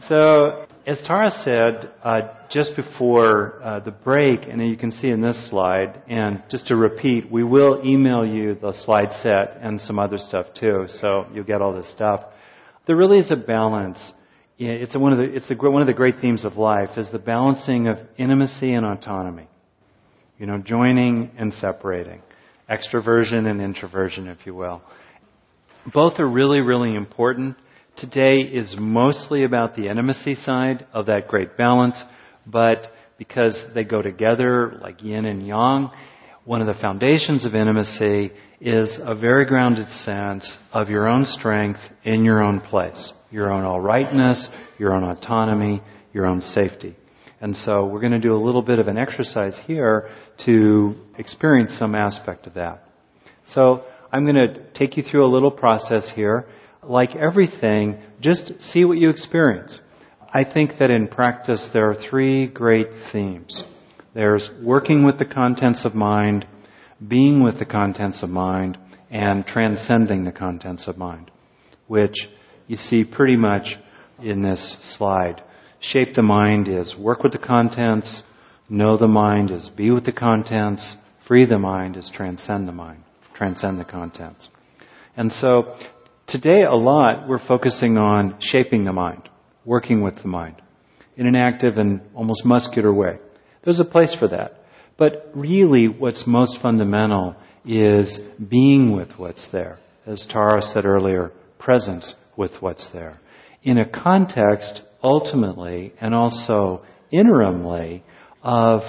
So, as Tara said, just before the break, and you can see in this slide, and just to repeat, we will email you the slide set and some other stuff too, so you'll get all this stuff. There really is a balance. It's one of the great themes of life is the balancing of intimacy and autonomy. Joining and separating, extroversion and introversion, if you will. Both are really, really important. Today is mostly about the intimacy side of that great balance, but because they go together like yin and yang, one of the foundations of intimacy is a very grounded sense of your own strength in your own place, your own all-rightness, your own autonomy, your own safety. And so we're going to do a little bit of an exercise here to experience some aspect of that. So I'm going to take you through a little process here. Like everything, just see what you experience. I think that in practice there are three great themes. There's working with the contents of mind, being with the contents of mind, and transcending the contents of mind, which you see pretty much in this slide. Shape the mind is work with the contents, know the mind is be with the contents, free the mind is transcend the mind, transcend the contents. And so today a lot we're focusing on shaping the mind, working with the mind in an active and almost muscular way. There's a place for that. But really what's most fundamental is being with what's there. As Tara said earlier, presence with what's there. In a context, ultimately, and also interimly, of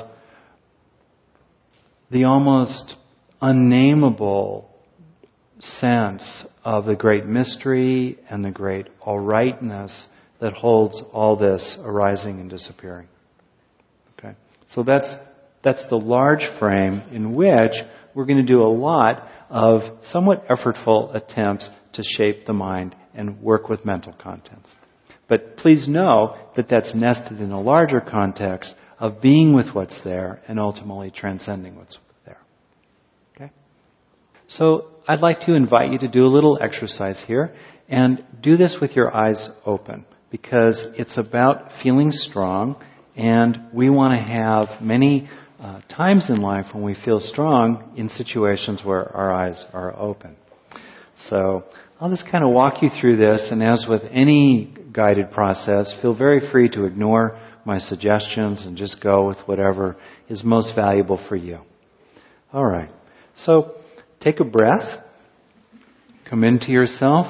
the almost unnameable sense of the great mystery and the great all-rightness that holds all this arising and disappearing. Okay, so that's the large frame in which we're going to do a lot of somewhat effortful attempts to shape the mind and work with mental contents. But please know that that's nested in a larger context of being with what's there and ultimately transcending what's there. Okay? So I'd like to invite you to do a little exercise here and do this with your eyes open because it's about feeling strong, and we want to have many times in life when we feel strong in situations where our eyes are open. So I'll just kind of walk you through this, and as with any guided process, feel very free to ignore my suggestions and just go with whatever is most valuable for you. All right. So take a breath. Come into yourself.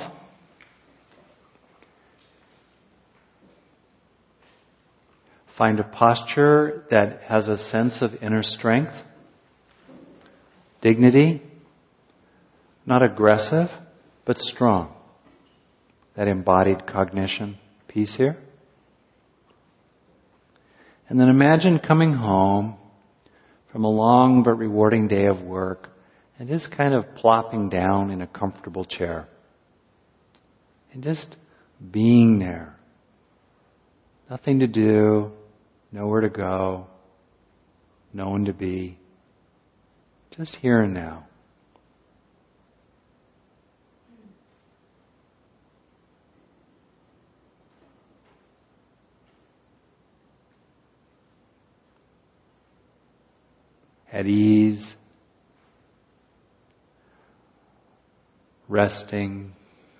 Find a posture that has a sense of inner strength, dignity, not aggressive, but strong. That embodied cognition piece here. And then imagine coming home from a long but rewarding day of work and just kind of plopping down in a comfortable chair. And just being there. Nothing to do, nowhere to go, no one to be. Just here and now. At ease, resting,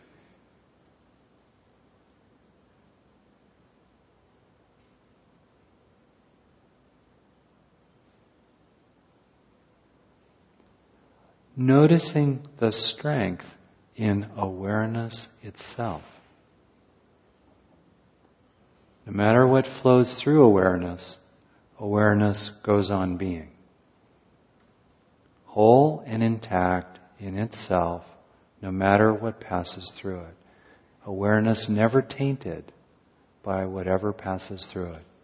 noticing the strength in awareness itself. No matter what flows through awareness, awareness goes on being. Whole and intact in itself, no matter what passes through it. Awareness never tainted by whatever passes through it.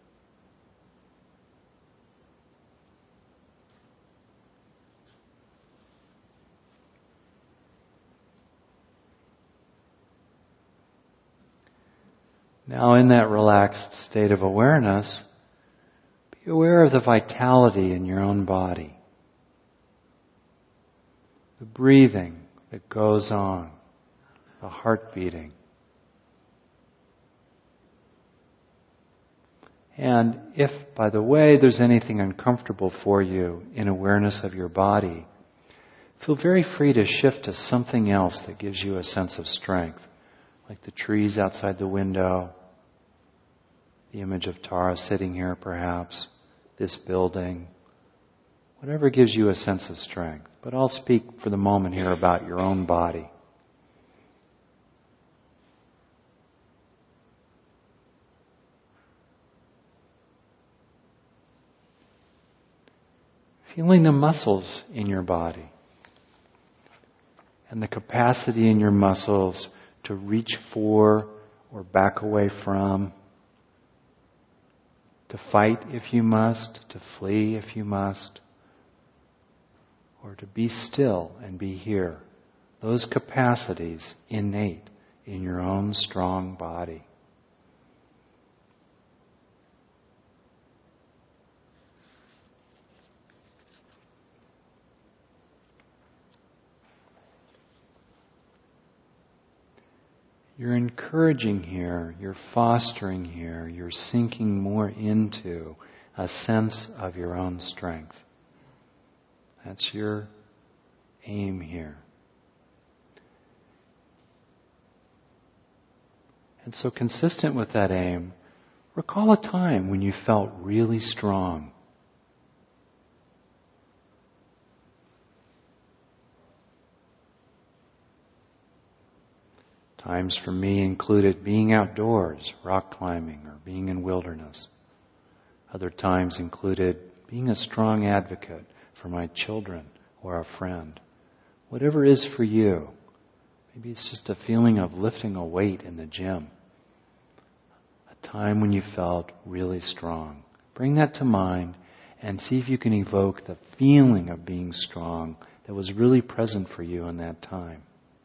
Now, in that relaxed state of awareness, be aware of the vitality in your own body. The breathing that goes on, the heart beating. And if, by the way, there's anything uncomfortable for you in awareness of your body, feel very free to shift to something else that gives you a sense of strength, like the trees outside the window, the image of Tara sitting here perhaps, this building, whatever gives you a sense of strength. But I'll speak for the moment here about your own body. Feeling the muscles in your body and the capacity in your muscles to reach for or back away from, to fight if you must, to flee if you must, or to be still and be here. Those capacities innate in your own strong body. You're encouraging here, you're fostering here, you're sinking more into a sense of your own strength. That's your aim here. And so consistent with that aim, recall a time when you felt really strong. Times for me included being outdoors, rock climbing, or being in wilderness. Other times included being a strong advocate for my children or a friend. Whatever is for you. Maybe it's just a feeling of lifting a weight in the gym. A time when you felt really strong. Bring that to mind and see if you can evoke the feeling of being strong that was really present for you in that time.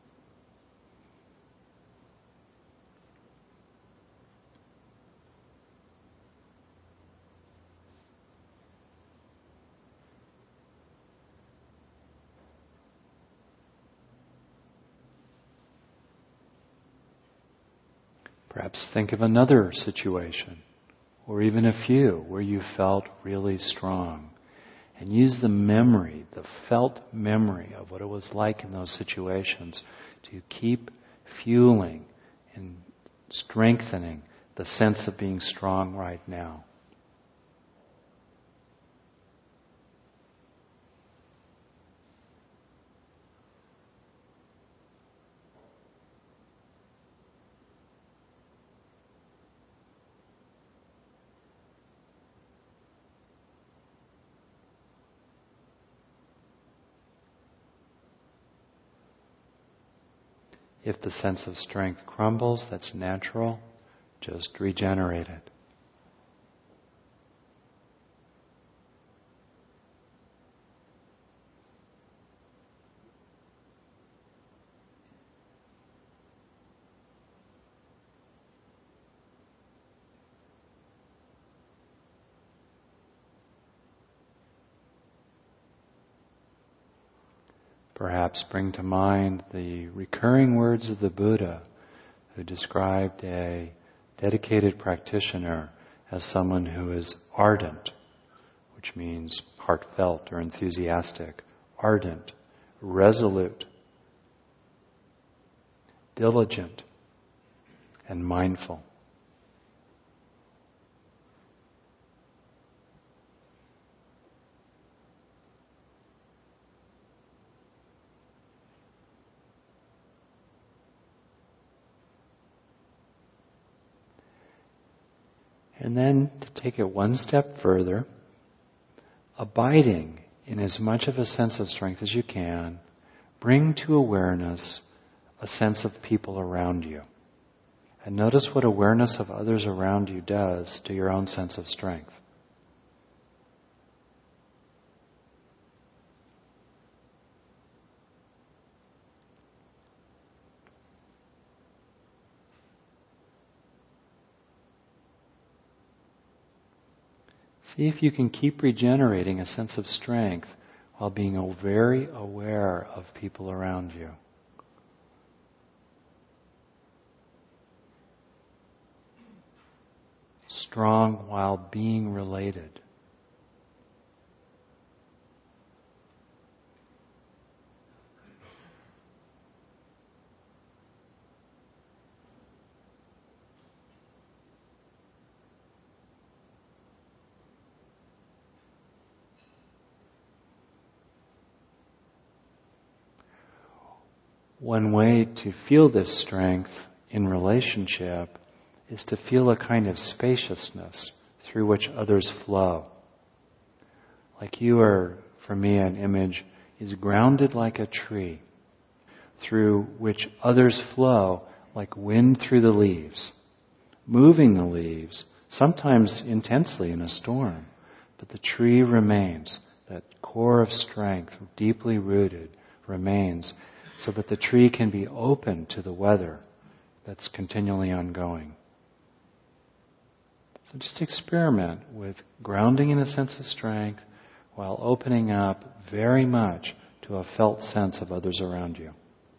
Perhaps think of another situation, or even a few, where you felt really strong. And use the memory, the felt memory of what it was like in those situations to keep fueling and strengthening the sense of being strong right now. If the sense of strength crumbles, that's natural. Just regenerate it. Perhaps bring to mind the recurring words of the Buddha, who described a dedicated practitioner as someone who is ardent, which means heartfelt or enthusiastic, ardent, resolute, diligent, and mindful. And then to take it one step further, abiding in as much of a sense of strength as you can, bring to awareness a sense of people around you. And notice what awareness of others around you does to your own sense of strength. See if you can keep regenerating a sense of strength while being very aware of people around you. strong while being related. One way to feel this strength in relationship is to feel a kind of spaciousness through which others flow. Like you are, for me, an image is grounded like a tree, through which others flow like wind through the leaves, moving the leaves, sometimes intensely in a storm, but the tree remains. That core of strength, deeply rooted, remains, so that the tree can be open to the weather that's continually ongoing. So just experiment with grounding in a sense of strength while opening up very much to a felt sense of others around you.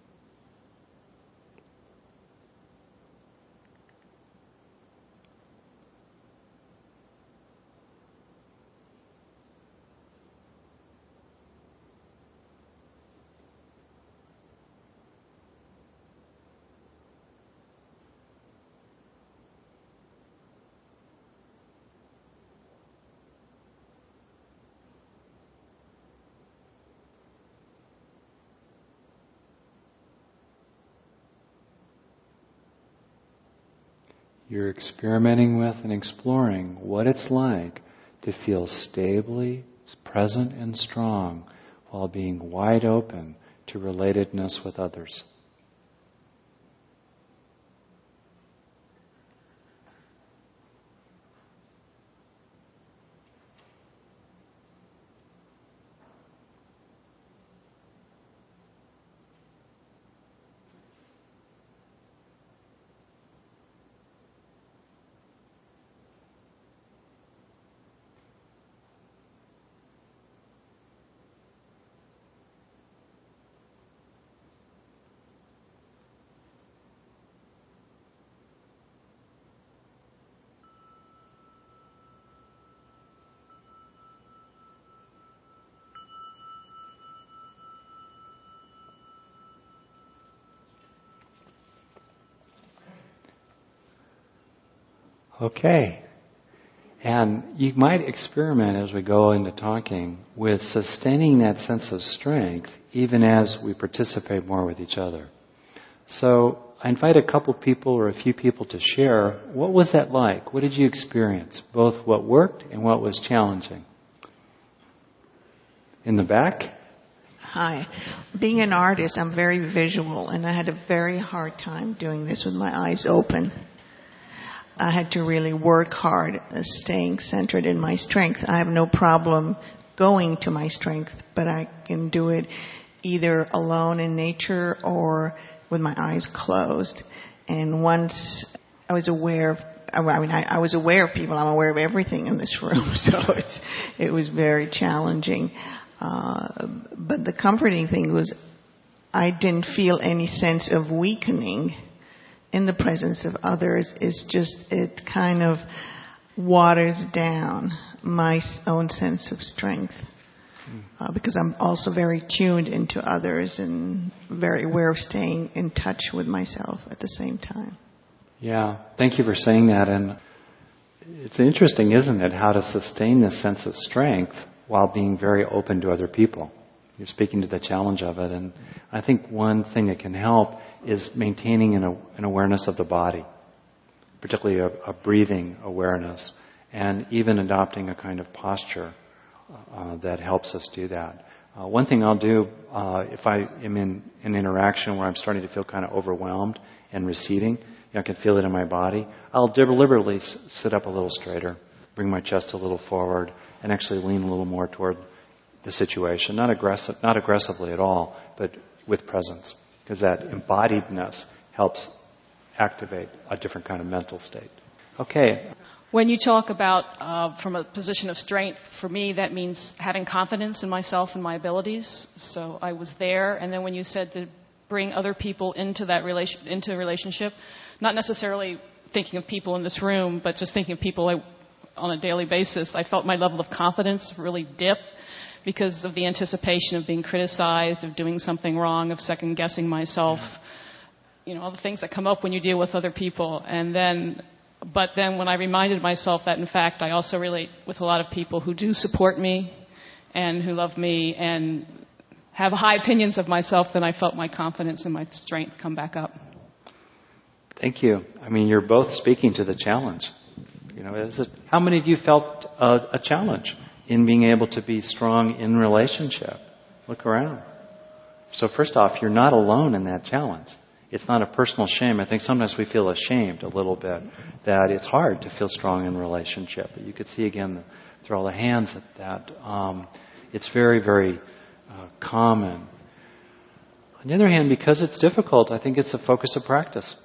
You're experimenting with and exploring what it's like to feel stably present and strong while being wide open to relatedness with others. Okay. And you might experiment as we go into talking with sustaining that sense of strength even as we participate more with each other. So I invite a couple people or a few people to share. What was that like? What did you experience? Both what worked and what was challenging. In the back? Hi. Being an artist, I'm very visual, and I had a very hard time doing this with my eyes open. I had to really work hard, staying centered in my strength. I have no problem going to my strength, but I can do it either alone in nature or with my eyes closed. And once I was aware of, I was aware of people. I'm aware of everything in this room, so it was very challenging. But the comforting thing was I didn't feel any sense of weakening in the presence of others. Is just, it kind of waters down my own sense of strength. Because I'm also very tuned into others and very aware of staying in touch with myself at the same time. Yeah, thank you for saying that. And it's interesting, isn't it, how to sustain this sense of strength while being very open to other people. You're speaking to the challenge of it. And I think one thing that can help is maintaining an awareness of the body, particularly a breathing awareness, and even adopting a kind of posture that helps us do that. One thing I'll do, if I am in an interaction where I'm starting to feel kind of overwhelmed and receding, I can feel it in my body, I'll deliberately sit up a little straighter, bring my chest a little forward, and actually lean a little more toward the situation. Not aggressively at all, but with presence. Because that embodiedness helps activate a different kind of mental state. Okay. When you talk about from a position of strength, for me that means having confidence in myself and my abilities. So I was there, and then when you said to bring other people into that relationship, not necessarily thinking of people in this room, but just thinking of people on a daily basis, I felt my level of confidence really dip because of the anticipation of being criticized, of doing something wrong, of second-guessing myself, all the things that come up when you deal with other people. But then when I reminded myself that, in fact, I also relate with a lot of people who do support me and who love me and have high opinions of myself, then I felt my confidence and my strength come back up. Thank you. I mean, you're both speaking to the challenge. How many of you felt a challenge in being able to be strong in relationship? Look around. So first off, you're not alone in that challenge. It's not a personal shame. I think sometimes we feel ashamed a little bit that it's hard to feel strong in relationship. But you could see again through all the hands that it's very, very common. On the other hand, because it's difficult, I think it's a focus of practice.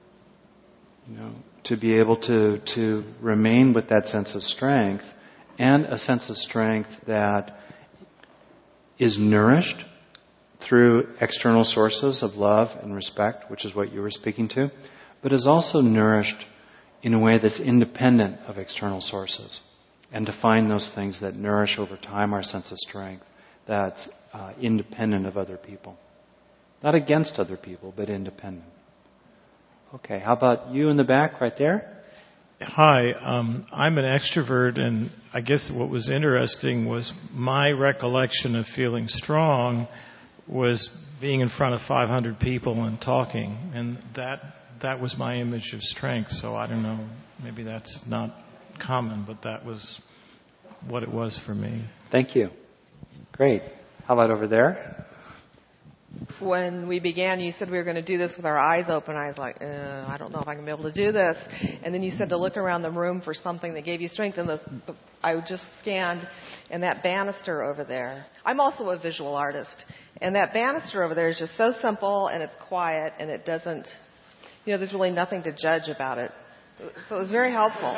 To be able to remain with that sense of strength, and a sense of strength that is nourished through external sources of love and respect, which is what you were speaking to, but is also nourished in a way that's independent of external sources. And to find those things that nourish over time our sense of strength, that's independent of other people. Not against other people, but independent. Okay, how about you in the back right there? Hi, I'm an extrovert, and I guess what was interesting was my recollection of feeling strong was being in front of 500 people and talking, and that was my image of strength. So I don't know, maybe that's not common, but that was what it was for me. Thank you. Great. How about over there? When we began, you said we were going to do this with our eyes open. I was like, I don't know if I'm going to be able to do this. And then you said to look around the room for something that gave you strength. And I just scanned, and that banister over there. I'm also a visual artist. And that banister over there is just so simple, and it's quiet, and it doesn't, there's really nothing to judge about it. So it was very helpful.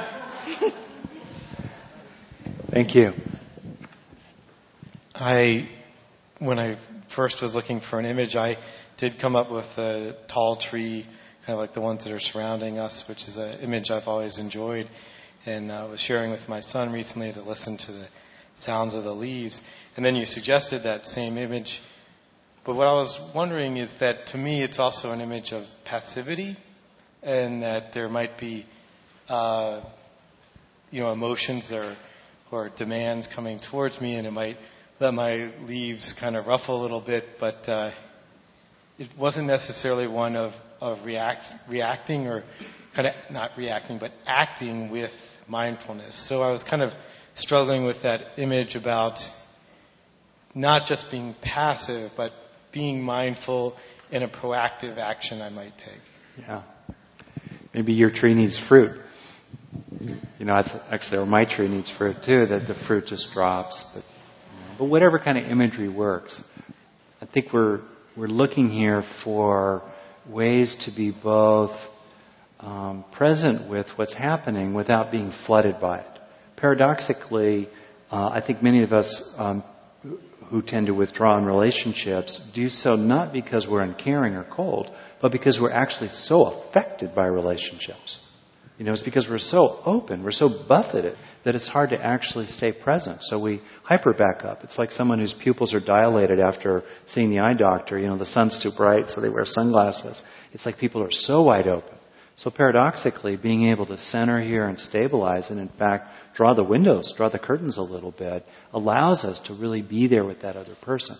Thank you. When I first was looking for an image, I did come up with a tall tree, kind of like the ones that are surrounding us, which is an image I've always enjoyed. And I was sharing with my son recently to listen to the sounds of the leaves. And then you suggested that same image. But what I was wondering is that to me it's also an image of passivity, and that there might be emotions or demands coming towards me, and it might let my leaves kind of ruffle a little bit, but it wasn't necessarily one of reacting or kind of not reacting, but acting with mindfulness. So I was kind of struggling with that image about not just being passive, but being mindful in a proactive action I might take. Yeah. Maybe your tree needs fruit. It's actually, or my tree needs fruit too, that the fruit just drops. But whatever kind of imagery works, I think we're looking here for ways to be both present with what's happening without being flooded by it. Paradoxically, I think many of us who tend to withdraw in relationships do so not because we're uncaring or cold, but because we're actually so affected by relationships. It's because we're so open, we're so buffeted, that it's hard to actually stay present. So we hyper back up. It's like someone whose pupils are dilated after seeing the eye doctor. The sun's too bright, so they wear sunglasses. It's like people are so wide open. So paradoxically, being able to center here and stabilize and in fact draw the curtains a little bit, allows us to really be there with that other person.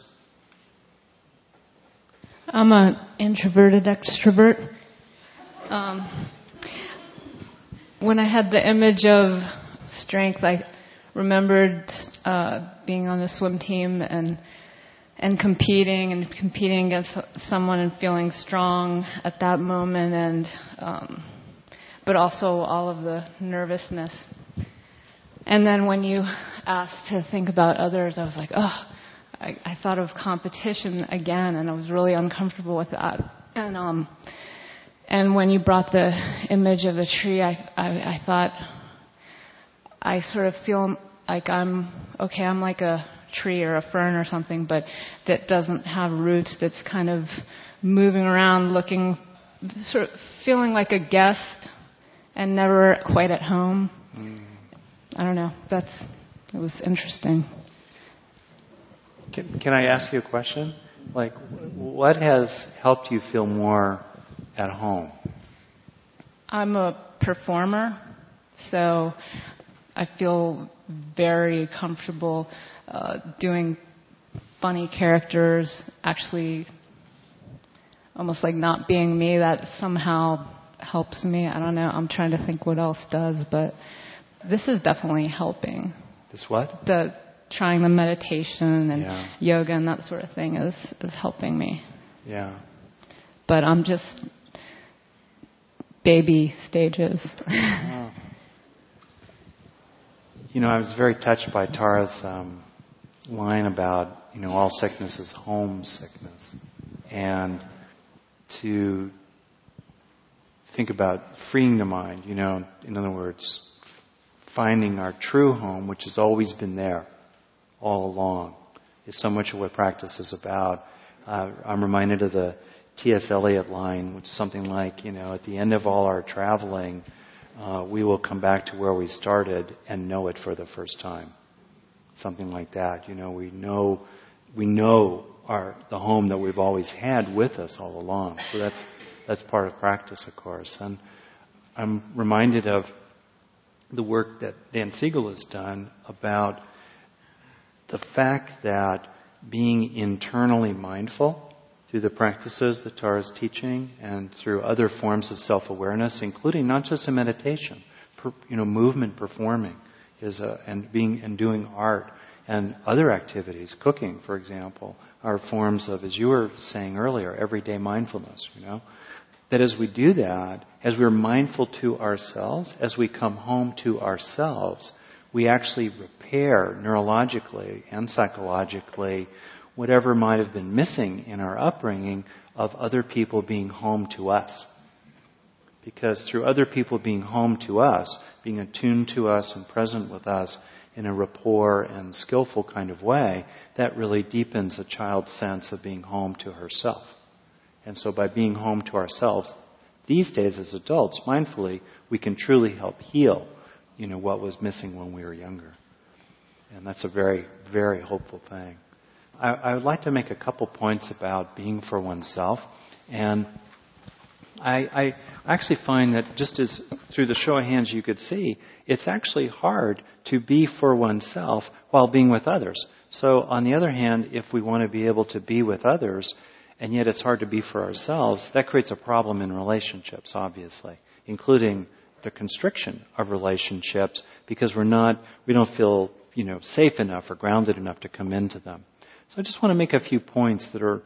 I'm an introverted extrovert. When I had the image of strength, I remembered being on the swim team and competing against someone and feeling strong at that moment, but also all of the nervousness. And then when you asked to think about others, I was like, I thought of competition again, and I was really uncomfortable with that. And when you brought the image of the tree, I thought, I sort of feel like I'm like a tree or a fern or something, but that doesn't have roots, that's kind of moving around, looking, sort of feeling like a guest and never quite at home. I don't know. It was interesting. Can I ask you a question? Like, what has helped you feel more at home? I'm a performer, so I feel very comfortable doing funny characters, actually almost like not being me. That somehow helps me. I don't know. I'm trying to think what else does, but this is definitely helping. This what? Trying the meditation and yoga and that sort of thing is helping me. Yeah. But I'm just baby stages. Oh. I was very touched by Tara's line about, all sickness is home sickness. And to think about freeing the mind, in other words, finding our true home, which has always been there all along, is so much of what practice is about. I'm reminded of the T.S. Eliot line, which is something like, at the end of all our traveling, we will come back to where we started and know it for the first time. Something like that. We know the home that we've always had with us all along. So that's part of practice, of course. And I'm reminded of the work that Dan Siegel has done about the fact that being internally mindful through the practices that Tara's teaching and through other forms of self-awareness, including not just in meditation, movement, performing, and doing art and other activities, cooking, for example, are forms of, as you were saying earlier, everyday mindfulness. That as we do that, as we're mindful to ourselves, as we come home to ourselves, we actually repair neurologically and psychologically whatever might have been missing in our upbringing of other people being home to us. Because through other people being home to us, being attuned to us and present with us in a rapport and skillful kind of way, that really deepens a child's sense of being home to herself. And so by being home to ourselves, these days as adults, mindfully, we can truly help heal, what was missing when we were younger. And that's a very, very hopeful thing. I would like to make a couple points about being for oneself. And I actually find that just as through the show of hands you could see, it's actually hard to be for oneself while being with others. So on the other hand, if we want to be able to be with others, and yet it's hard to be for ourselves, that creates a problem in relationships, obviously, including the constriction of relationships because we don't feel, safe enough or grounded enough to come into them. So I just want to make a few points that are,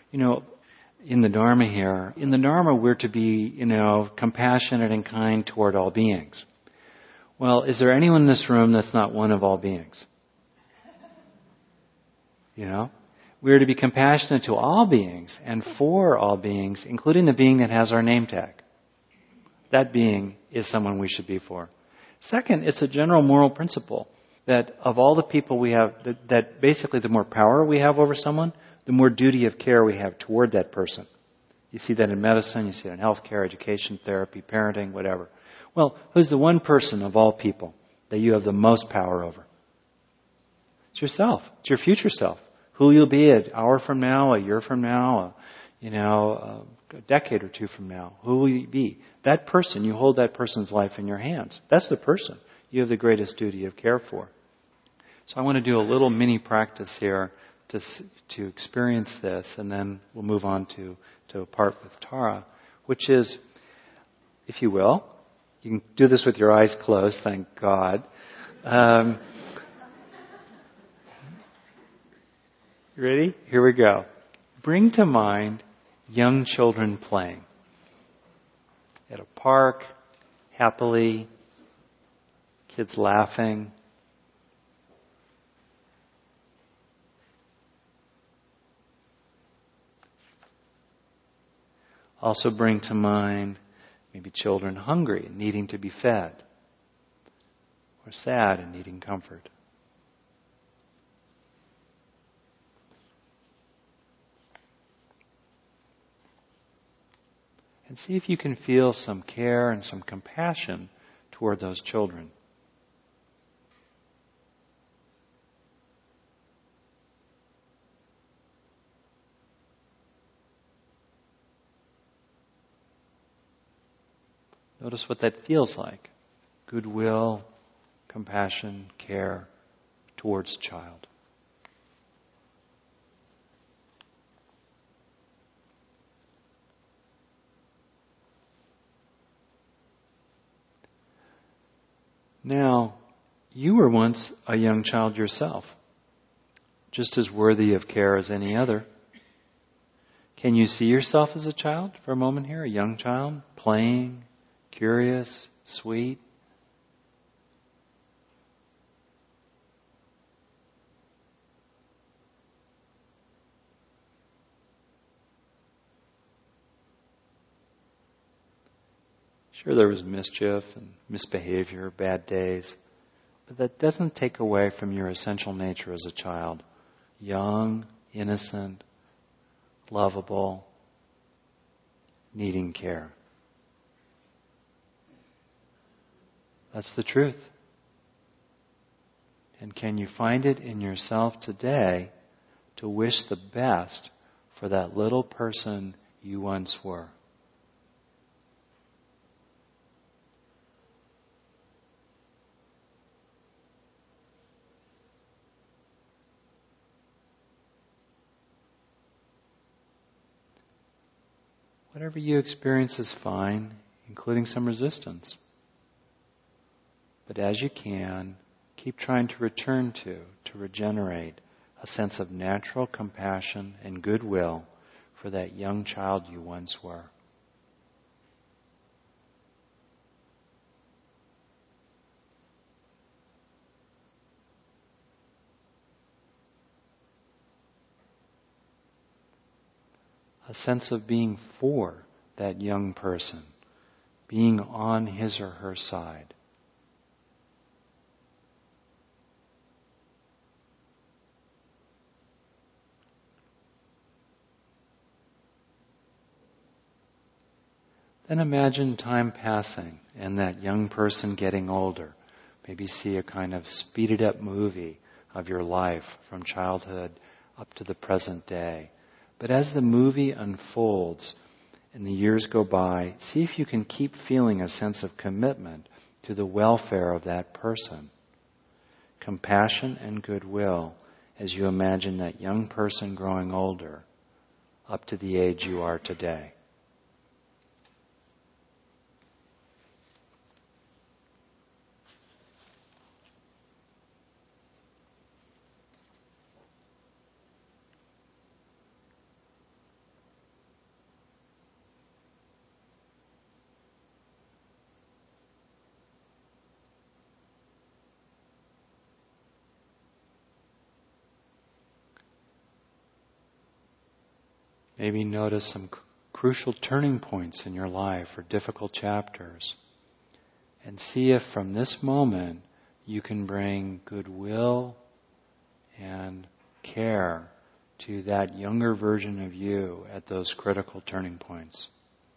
in the Dharma here. In the Dharma, we're to be, compassionate and kind toward all beings. Well, is there anyone in this room that's not one of all beings? We're to be compassionate to all beings and for all beings, including the being that has our name tag. That being is someone we should be for. Second, it's a general moral principle that of all the people we have, that basically the more power we have over someone, the more duty of care we have toward that person. You see that in medicine, you see it in healthcare, education, therapy, parenting, whatever. Well, who's the one person of all people that you have the most power over? It's yourself. It's your future self. Who you'll be an hour from now, a year from now, a decade or two from now. Who will you be? That person, you hold that person's life in your hands. That's the person you have the greatest duty of care for. So I want to do a little mini practice here to experience this, and then we'll move on to a part with Tara, which is, if you will, you can do this with your eyes closed, thank God. Ready? Here we go. Bring to mind young children playing at a park, happily, kids laughing. Also bring to mind maybe children hungry and needing to be fed, or sad and needing comfort. And see if you can feel some care and some compassion toward those children. Notice what that feels like. Goodwill, compassion, care towards child. Now, you were once a young child yourself, just as worthy of care as any other. Can you see yourself as a child for a moment here? A young child, playing, curious, sweet? Sure, there was mischief and misbehavior, bad days, but that doesn't take away from your essential nature as a child. Young, innocent, lovable, needing care. That's the truth. And can you find it in yourself today to wish the best for that little person you once were? Whatever you experience is fine, including some resistance. But as you can, keep trying to return to regenerate a sense of natural compassion and goodwill for that young child you once were. A sense of being for that young person, being on his or her side. Then imagine time passing and that young person getting older. Maybe see a kind of speeded up movie of your life from childhood up to the present day. But as the movie unfolds and the years go by, see if you can keep feeling a sense of commitment to the welfare of that person. Compassion and goodwill as you imagine that young person growing older up to the age you are today. Maybe notice some crucial turning points in your life or difficult chapters. And see if from this moment you can bring goodwill and care to that younger version of you at those critical turning points.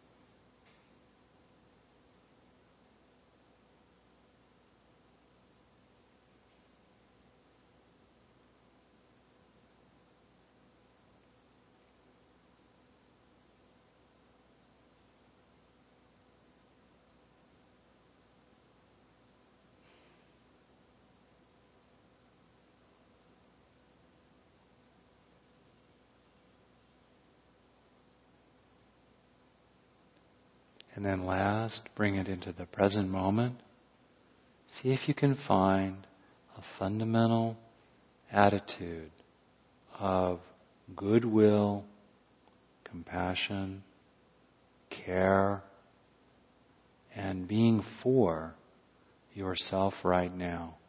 And then last, bring it into the present moment. See if you can find a fundamental attitude of goodwill, compassion, care, and being for yourself right now.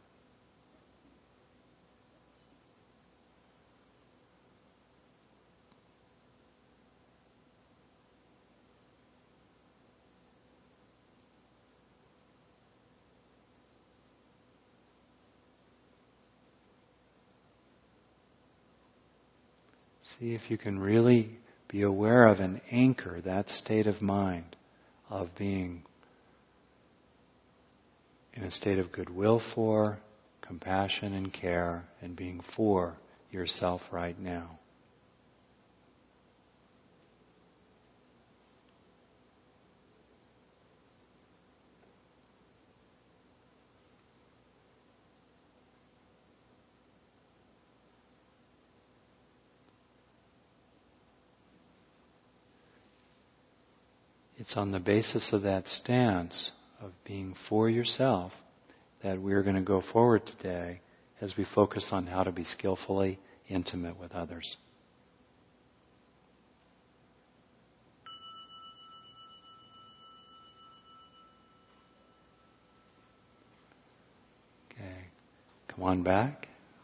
See if you can really Be aware of and anchor that state of mind of being in a state of goodwill for, compassion and care, and being for yourself right now. It's on the basis of that stance of being for yourself that we're going to go forward today as we focus on how to be skillfully intimate with others. Okay, come on back.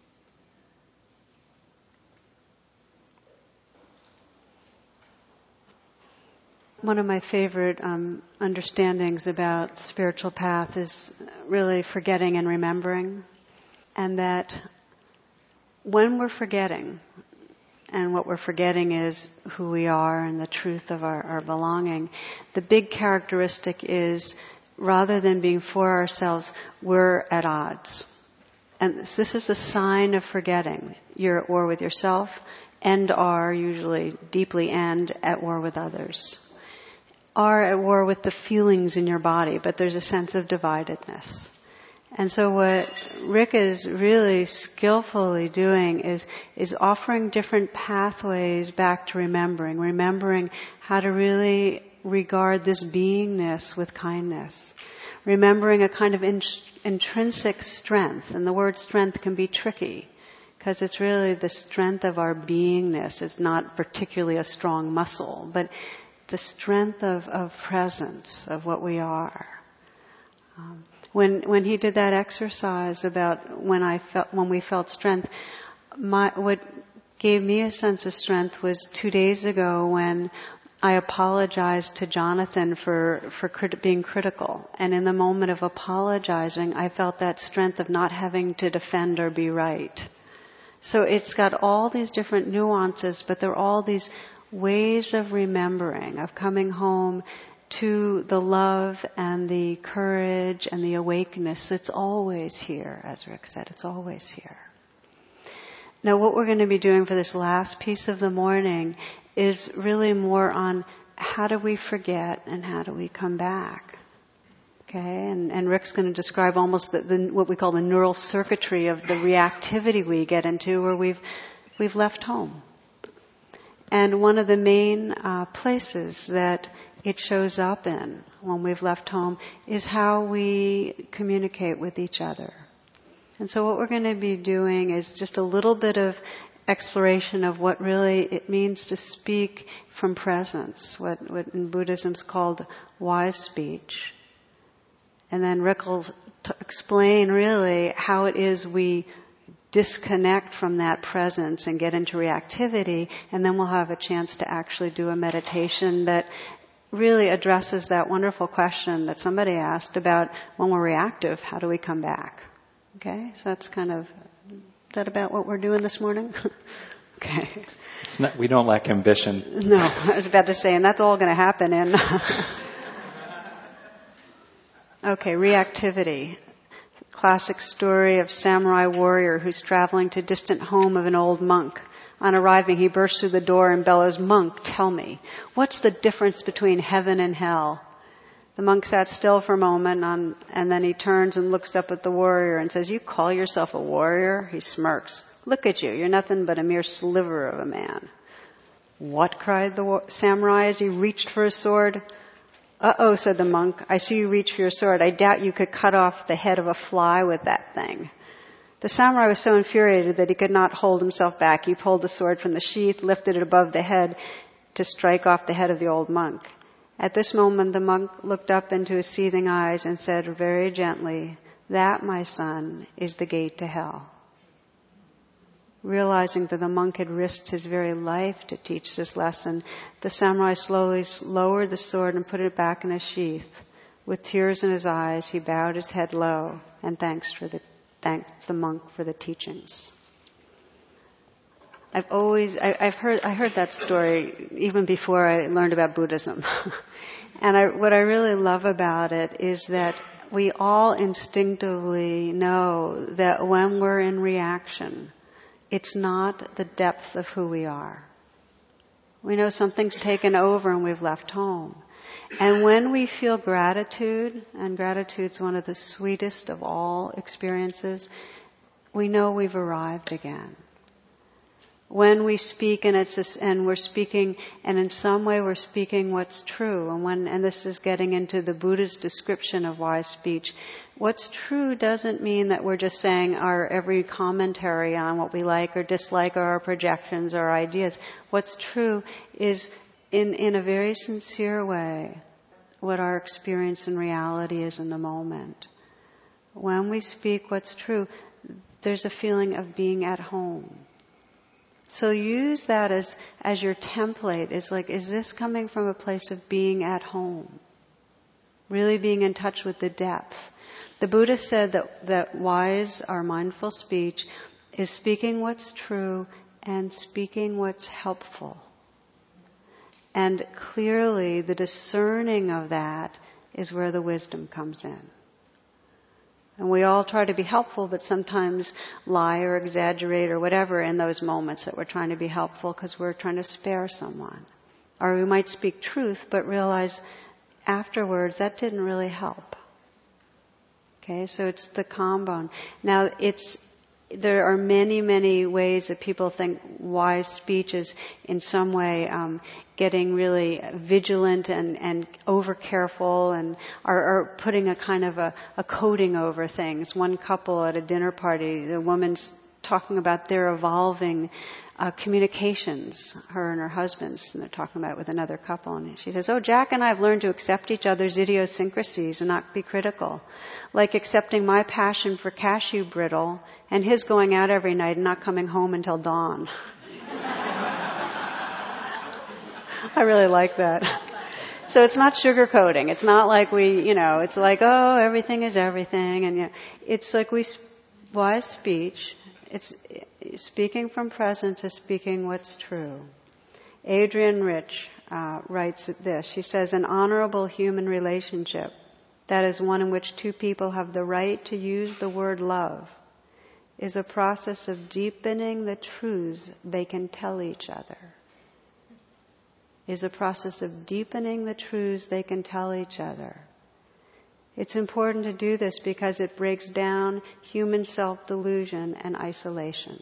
One of my favorite understandings about spiritual path is really forgetting and remembering. And that when we're forgetting, and what we're forgetting is who we are and the truth of our belonging, the big characteristic is rather than being for ourselves, we're at odds. And this is the sign of forgetting. You're at war with yourself and are usually deeply at war with others. Are at war with the feelings in your body, but there's a sense of dividedness. And so what Rick is really skillfully doing is offering different pathways back to remembering how to really regard this beingness with kindness. Remembering a kind of intrinsic strength. And the word strength can be tricky because it's really the strength of our beingness. It's not particularly a strong muscle, but the strength of presence, of what we are. When he did that exercise about when we felt strength, what gave me a sense of strength was 2 days ago when I apologized to Jonathan for being critical. And in the moment of apologizing, I felt that strength of not having to defend or be right. So it's got all these different nuances, but they're all these ways of remembering, of coming home to the love and the courage and the awakeness that's always here, as Rick said, it's always here. Now what we're going to be doing for this last piece of the morning is really more on how do we forget and how do we come back. Okay, and Rick's going to describe almost what we call the neural circuitry of the reactivity we get into where we've left home. And one of the main places that it shows up in when we've left home is how we communicate with each other. And so what we're going to be doing is just a little bit of exploration of what really it means to speak from presence, what in Buddhism is called wise speech. And then Rick will explain really how it is we disconnect from that presence and get into reactivity, and then we'll have a chance to actually do a meditation that really addresses that wonderful question that somebody asked about when we're reactive, how do we come back? Okay, so that's is that about what we're doing this morning? Okay. We don't lack ambition. No, I was about to say, and that's all going to happen in... Okay, reactivity. Classic story of samurai warrior who's traveling to distant home of an old monk. On arriving, he bursts through the door and bellows, "Monk, tell me, what's the difference between heaven and hell?" The monk sat still for a moment, and then he turns and looks up at the warrior and says, "You call yourself a warrior?" He smirks. "Look at you, you're nothing but a mere sliver of a man." "What?" cried the samurai as he reached for his sword. "Uh-oh," said the monk, "I see you reach for your sword. I doubt you could cut off the head of a fly with that thing." The samurai was so infuriated that he could not hold himself back. He pulled the sword from the sheath, lifted it above the head to strike off the head of the old monk. At this moment, the monk looked up into his seething eyes and said very gently, "That, my son, is the gate to hell." Realizing that the monk had risked his very life to teach this lesson, the samurai slowly lowered the sword and put it back in his sheath. With tears in his eyes, he bowed his head low and thanked the monk for the teachings. I heard that story even before I learned about Buddhism. And what I really love about it is that we all instinctively know that when we're in reaction, it's not the depth of who we are. We know something's taken over and we've left home. And when we feel gratitude, and gratitude's one of the sweetest of all experiences, we know we've arrived again. When we speak and we're speaking, and in some way we're speaking what's true, and this is getting into the Buddha's description of wise speech, what's true doesn't mean that we're just saying our every commentary on what we like or dislike or our projections or our ideas. What's true is, in a very sincere way, what our experience in reality is in the moment. When we speak what's true, there's a feeling of being at home. So use that as your template. It's like, is this coming from a place of being at home? Really being in touch with the depth. The Buddha said that wise or mindful speech is speaking what's true and speaking what's helpful. And clearly the discerning of that is where the wisdom comes in. And we all try to be helpful, but sometimes lie or exaggerate or whatever in those moments that we're trying to be helpful because we're trying to spare someone. Or we might speak truth, but realize afterwards that didn't really help. Okay, so it's the combo. Now, there are many, many ways that people think wise speech is in some way getting really vigilant and over careful and are putting a kind of a coating over things. One couple at a dinner party, the woman's talking about their evolving communications, her and her husband's, and they're talking about it with another couple. And she says, Jack and I have learned to accept each other's idiosyncrasies and not be critical. Like accepting my passion for cashew brittle and his going out every night and not coming home until dawn. I really like that. So it's not sugarcoating. It's not like it's like, everything is everything. And it's like wise speech. It's speaking from presence is speaking what's true. Adrienne Rich writes this. She says, an honorable human relationship, that is one in which two people have the right to use the word love, is a process of deepening the truths they can tell each other. Is a process of deepening the truths they can tell each other. It's important to do this because it breaks down human self-delusion and isolation.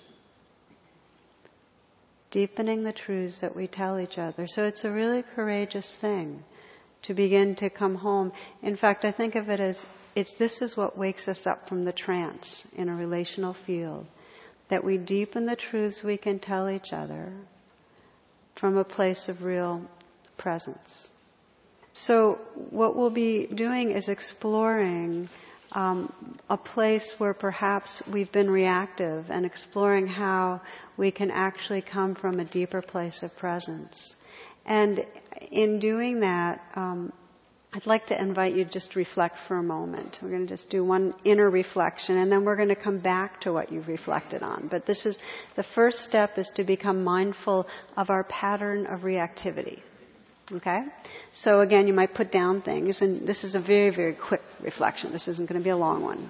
Deepening the truths that we tell each other. So it's a really courageous thing to begin to come home. In fact, I think of it as this is what wakes us up from the trance in a relational field. That we deepen the truths we can tell each other from a place of real presence. So what we'll be doing is exploring a place where perhaps we've been reactive and exploring how we can actually come from a deeper place of presence. And in doing that, I'd like to invite you to just reflect for a moment. We're going to just do one inner reflection, and then we're going to come back to what you've reflected on. But the first step is to become mindful of our pattern of reactivity. Okay? So again, you might put down things, and this is a very, very quick reflection. This isn't going to be a long one.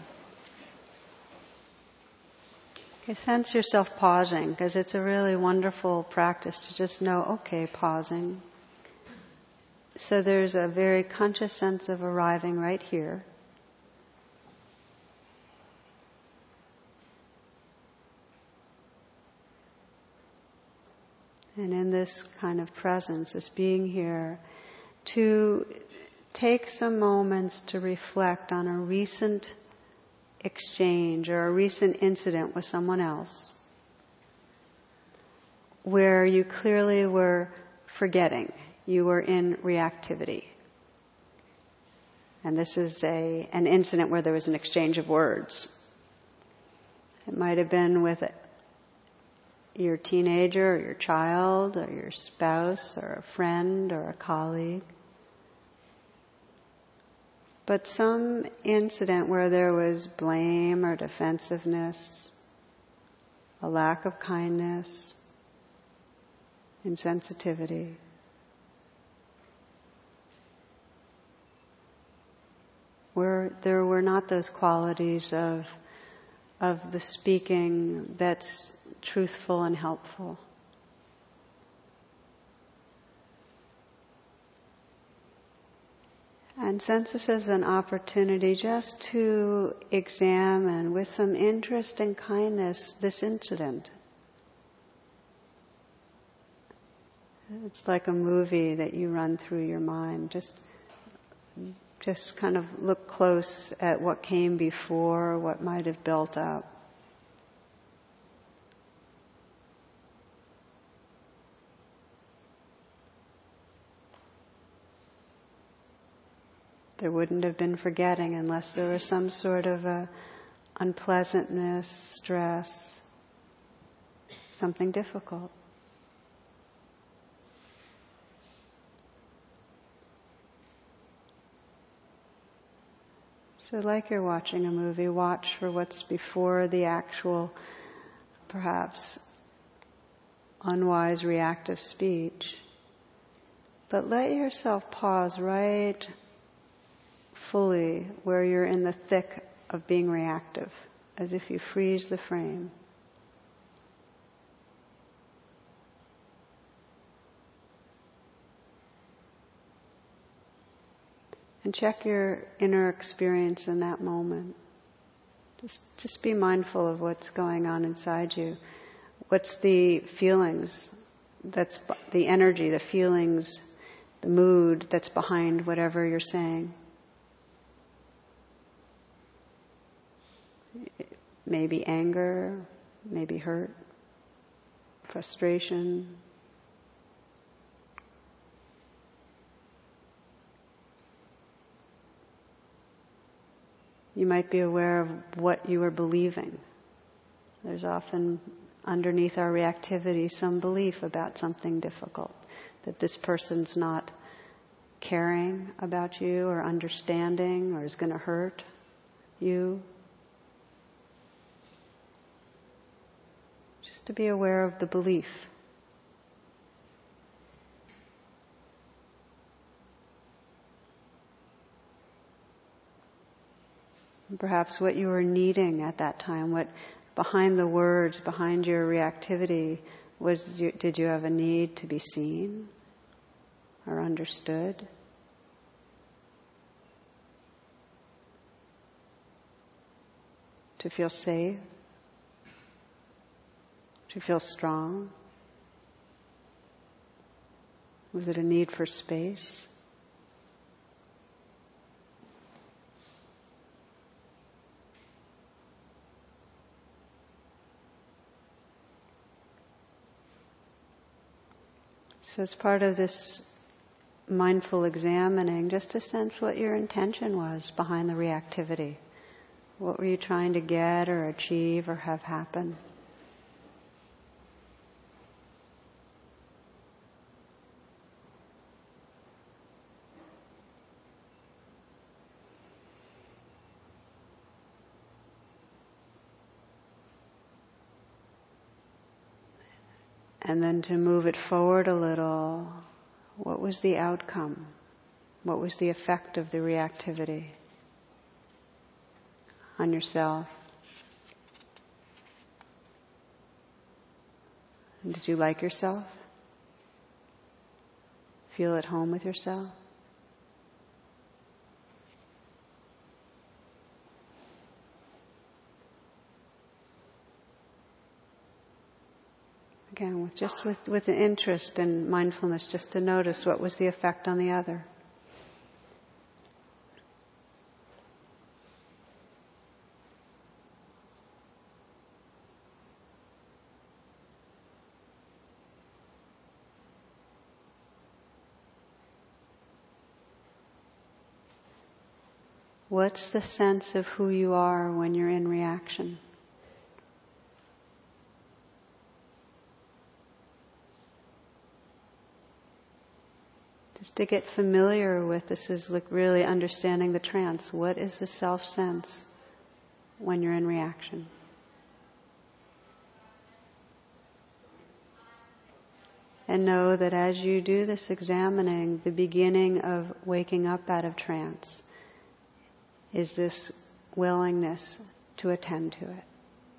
Okay, sense yourself pausing, because it's a really wonderful practice to just know, okay, pausing. So there's a very conscious sense of arriving right here. And in this kind of presence, this being here, to take some moments to reflect on a recent exchange or a recent incident with someone else where you clearly were forgetting. You were in reactivity. And this is an incident where there was an exchange of words. It might have been with your teenager or your child or your spouse or a friend or a colleague. But some incident where there was blame or defensiveness, a lack of kindness, insensitivity. Where there were not those qualities of the speaking that's truthful and helpful. And sense this as an opportunity just to examine with some interest and kindness this incident. It's like a movie that you run through your mind. Just kind of look close at what came before, what might have built up. There wouldn't have been forgetting unless there was some sort of unpleasantness, stress, something difficult. So like you're watching a movie, watch for what's before the actual, perhaps, unwise reactive speech. But let yourself pause right fully where you're in the thick of being reactive, as if you freeze the frame. And check your inner experience in that moment. Just be mindful of what's going on inside you. What's the feelings, that's the energy, the feelings, the mood that's behind whatever you're saying. Maybe anger, maybe hurt, frustration. You might be aware of what you are believing. There's often underneath our reactivity some belief about something difficult, that this person's not caring about you or understanding or is going to hurt you. Just to be aware of the belief. And perhaps what you were needing at that time, what behind the words, behind your reactivity, did you have a need to be seen or understood? To feel safe? To feel strong? Was it a need for space? So as part of this mindful examining, just to sense what your intention was behind the reactivity. What were you trying to get or achieve or have happen? And then to move it forward a little, what was the outcome? What was the effect of the reactivity on yourself? And did you like yourself? Feel at home with yourself? Again, with an interest and mindfulness, just to notice what was the effect on the other. What's the sense of who you are when you're in reaction? Just to get familiar with, this is like really understanding the trance. What is the self-sense when you're in reaction? And know that as you do this examining, the beginning of waking up out of trance is this willingness to attend to it.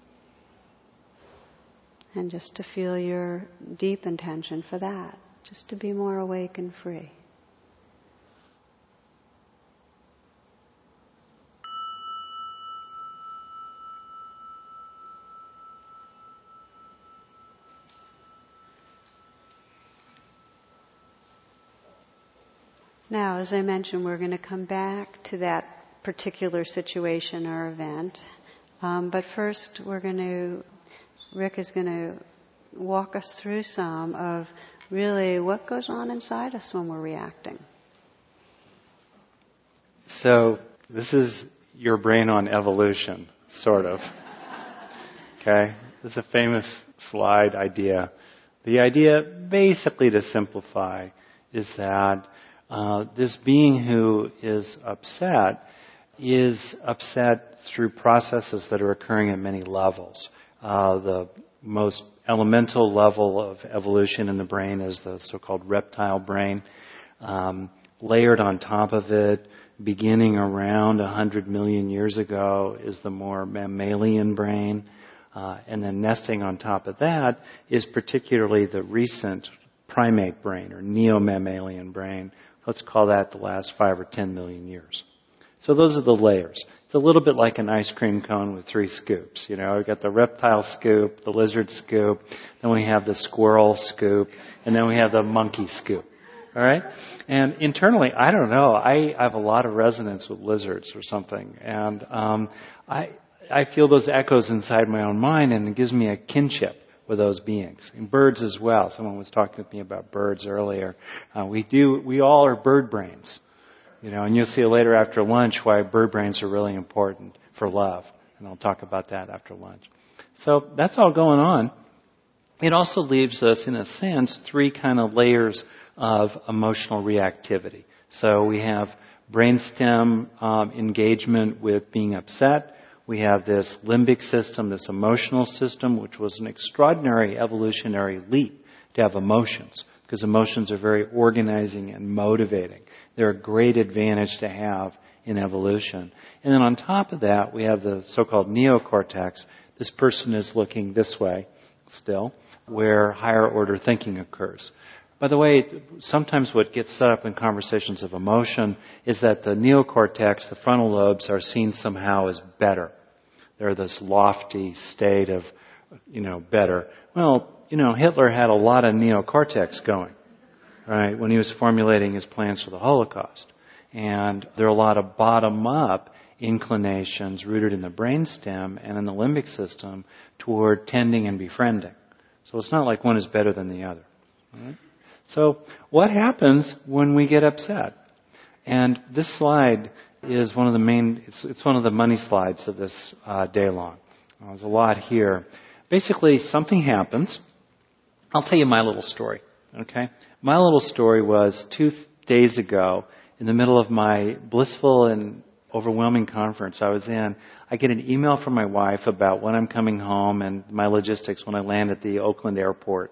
And just to feel your deep intention for that, just to be more awake and free. Now, as I mentioned, we're going to come back to that particular situation or event. But first, Rick is going to walk us through some of really what goes on inside us when we're reacting. So, this is your brain on evolution, sort of. Okay? This is a famous slide idea. The idea, basically to simplify, is that this being who is upset through processes that are occurring at many levels. The most elemental level of evolution in the brain is the so-called reptile brain. Layered on top of it, beginning around 100 million years ago, is the more mammalian brain. And then nesting on top of that is particularly the recent primate brain, or neo-mammalian brain. Let's call that the last 5 or 10 million years. So those are the layers. It's a little bit like an ice cream cone with 3 scoops. You know, we've got the reptile scoop, the lizard scoop, then we have the squirrel scoop, and then we have the monkey scoop. All right? And internally, I don't know, I have a lot of resonance with lizards or something. And I feel those echoes inside my own mind, and it gives me a kinship with those beings. And birds as well. Someone was talking with me about birds earlier. We all are bird brains. You know, and you'll see later after lunch why bird brains are really important for love. And I'll talk about that after lunch. So that's all going on. It also leaves us, in a sense, 3 kind of layers of emotional reactivity. So we have brainstem engagement with being upset. We have this limbic system, this emotional system, which was an extraordinary evolutionary leap to have emotions, because emotions are very organizing and motivating. They're a great advantage to have in evolution. And then on top of that, we have the so-called neocortex. This person is looking this way still, where higher order thinking occurs. By the way, sometimes what gets set up in conversations of emotion is that the neocortex, the frontal lobes, are seen somehow as better. They're this lofty state of, better. Well, Hitler had a lot of neocortex going, right, when he was formulating his plans for the Holocaust. And there are a lot of bottom-up inclinations rooted in the brainstem and in the limbic system toward tending and befriending. So it's not like one is better than the other. Right? So what happens when we get upset? And this slide is one of the main, it's one of the money slides of this day long. There's a lot here. Basically, something happens. I'll tell you my little story, okay? My little story was 2 days ago, in the middle of my blissful and overwhelming conference I was in, I get an email from my wife about when I'm coming home and my logistics when I land at the Oakland airport.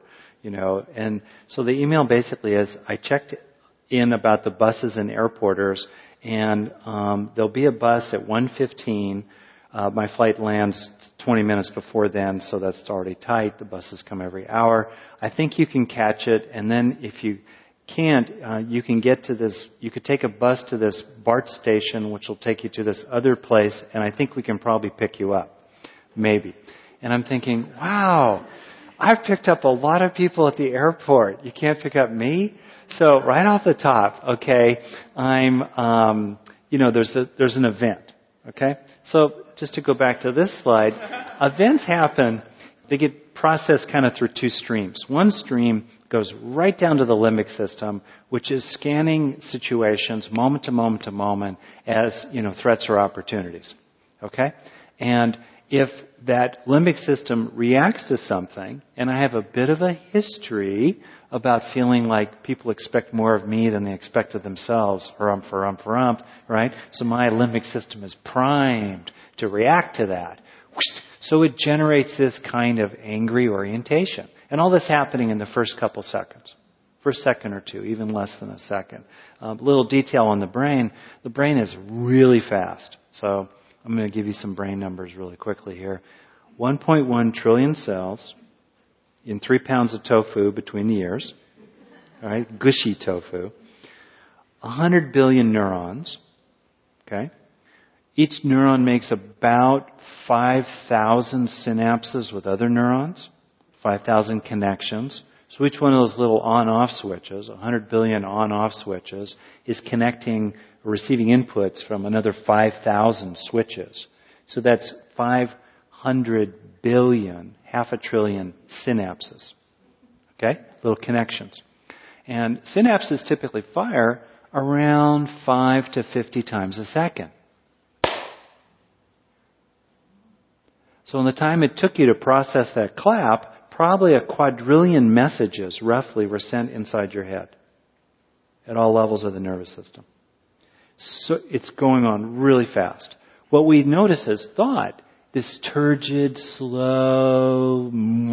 And so the email basically is, I checked in about the buses and airporters, and there'll be a bus at 1:15. My flight lands 20 minutes before then, so that's already tight. The buses come every hour. I think you can catch it, and then if you can't, you can get to this, you could take a bus to this BART station, which will take you to this other place, and I think we can probably pick you up. Maybe. And I'm thinking, wow, I've picked up a lot of people at the airport. You can't pick up me? So right off the top, okay, I'm, there's an event, okay? So just to go back to this slide, events happen, they get processed kind of through 2 streams. One stream goes right down to the limbic system, which is scanning situations moment to moment to moment as, threats or opportunities, okay? And if that limbic system reacts to something, and I have a bit of a history about feeling like people expect more of me than they expect of themselves, right? So my limbic system is primed to react to that. So it generates this kind of angry orientation. And all this happening in the first couple seconds. First second or two, even less than a second. Little detail on the brain is really fast. So I'm going to give you some brain numbers really quickly here. 1.1 trillion cells in 3 pounds of tofu between the ears. All right, gushy tofu. 100 billion neurons. Okay. Each neuron makes about 5,000 synapses with other neurons. 5,000 connections. So each one of those little on-off switches, 100 billion on-off switches, is connecting or receiving inputs from another 5,000 switches. So that's 500 billion, half a trillion synapses. Okay? Little connections. And synapses typically fire around 5 to 50 times a second. So in the time it took you to process that clap, probably a quadrillion messages roughly were sent inside your head at all levels of the nervous system. So it's going on really fast. What we notice as thought, this turgid, slow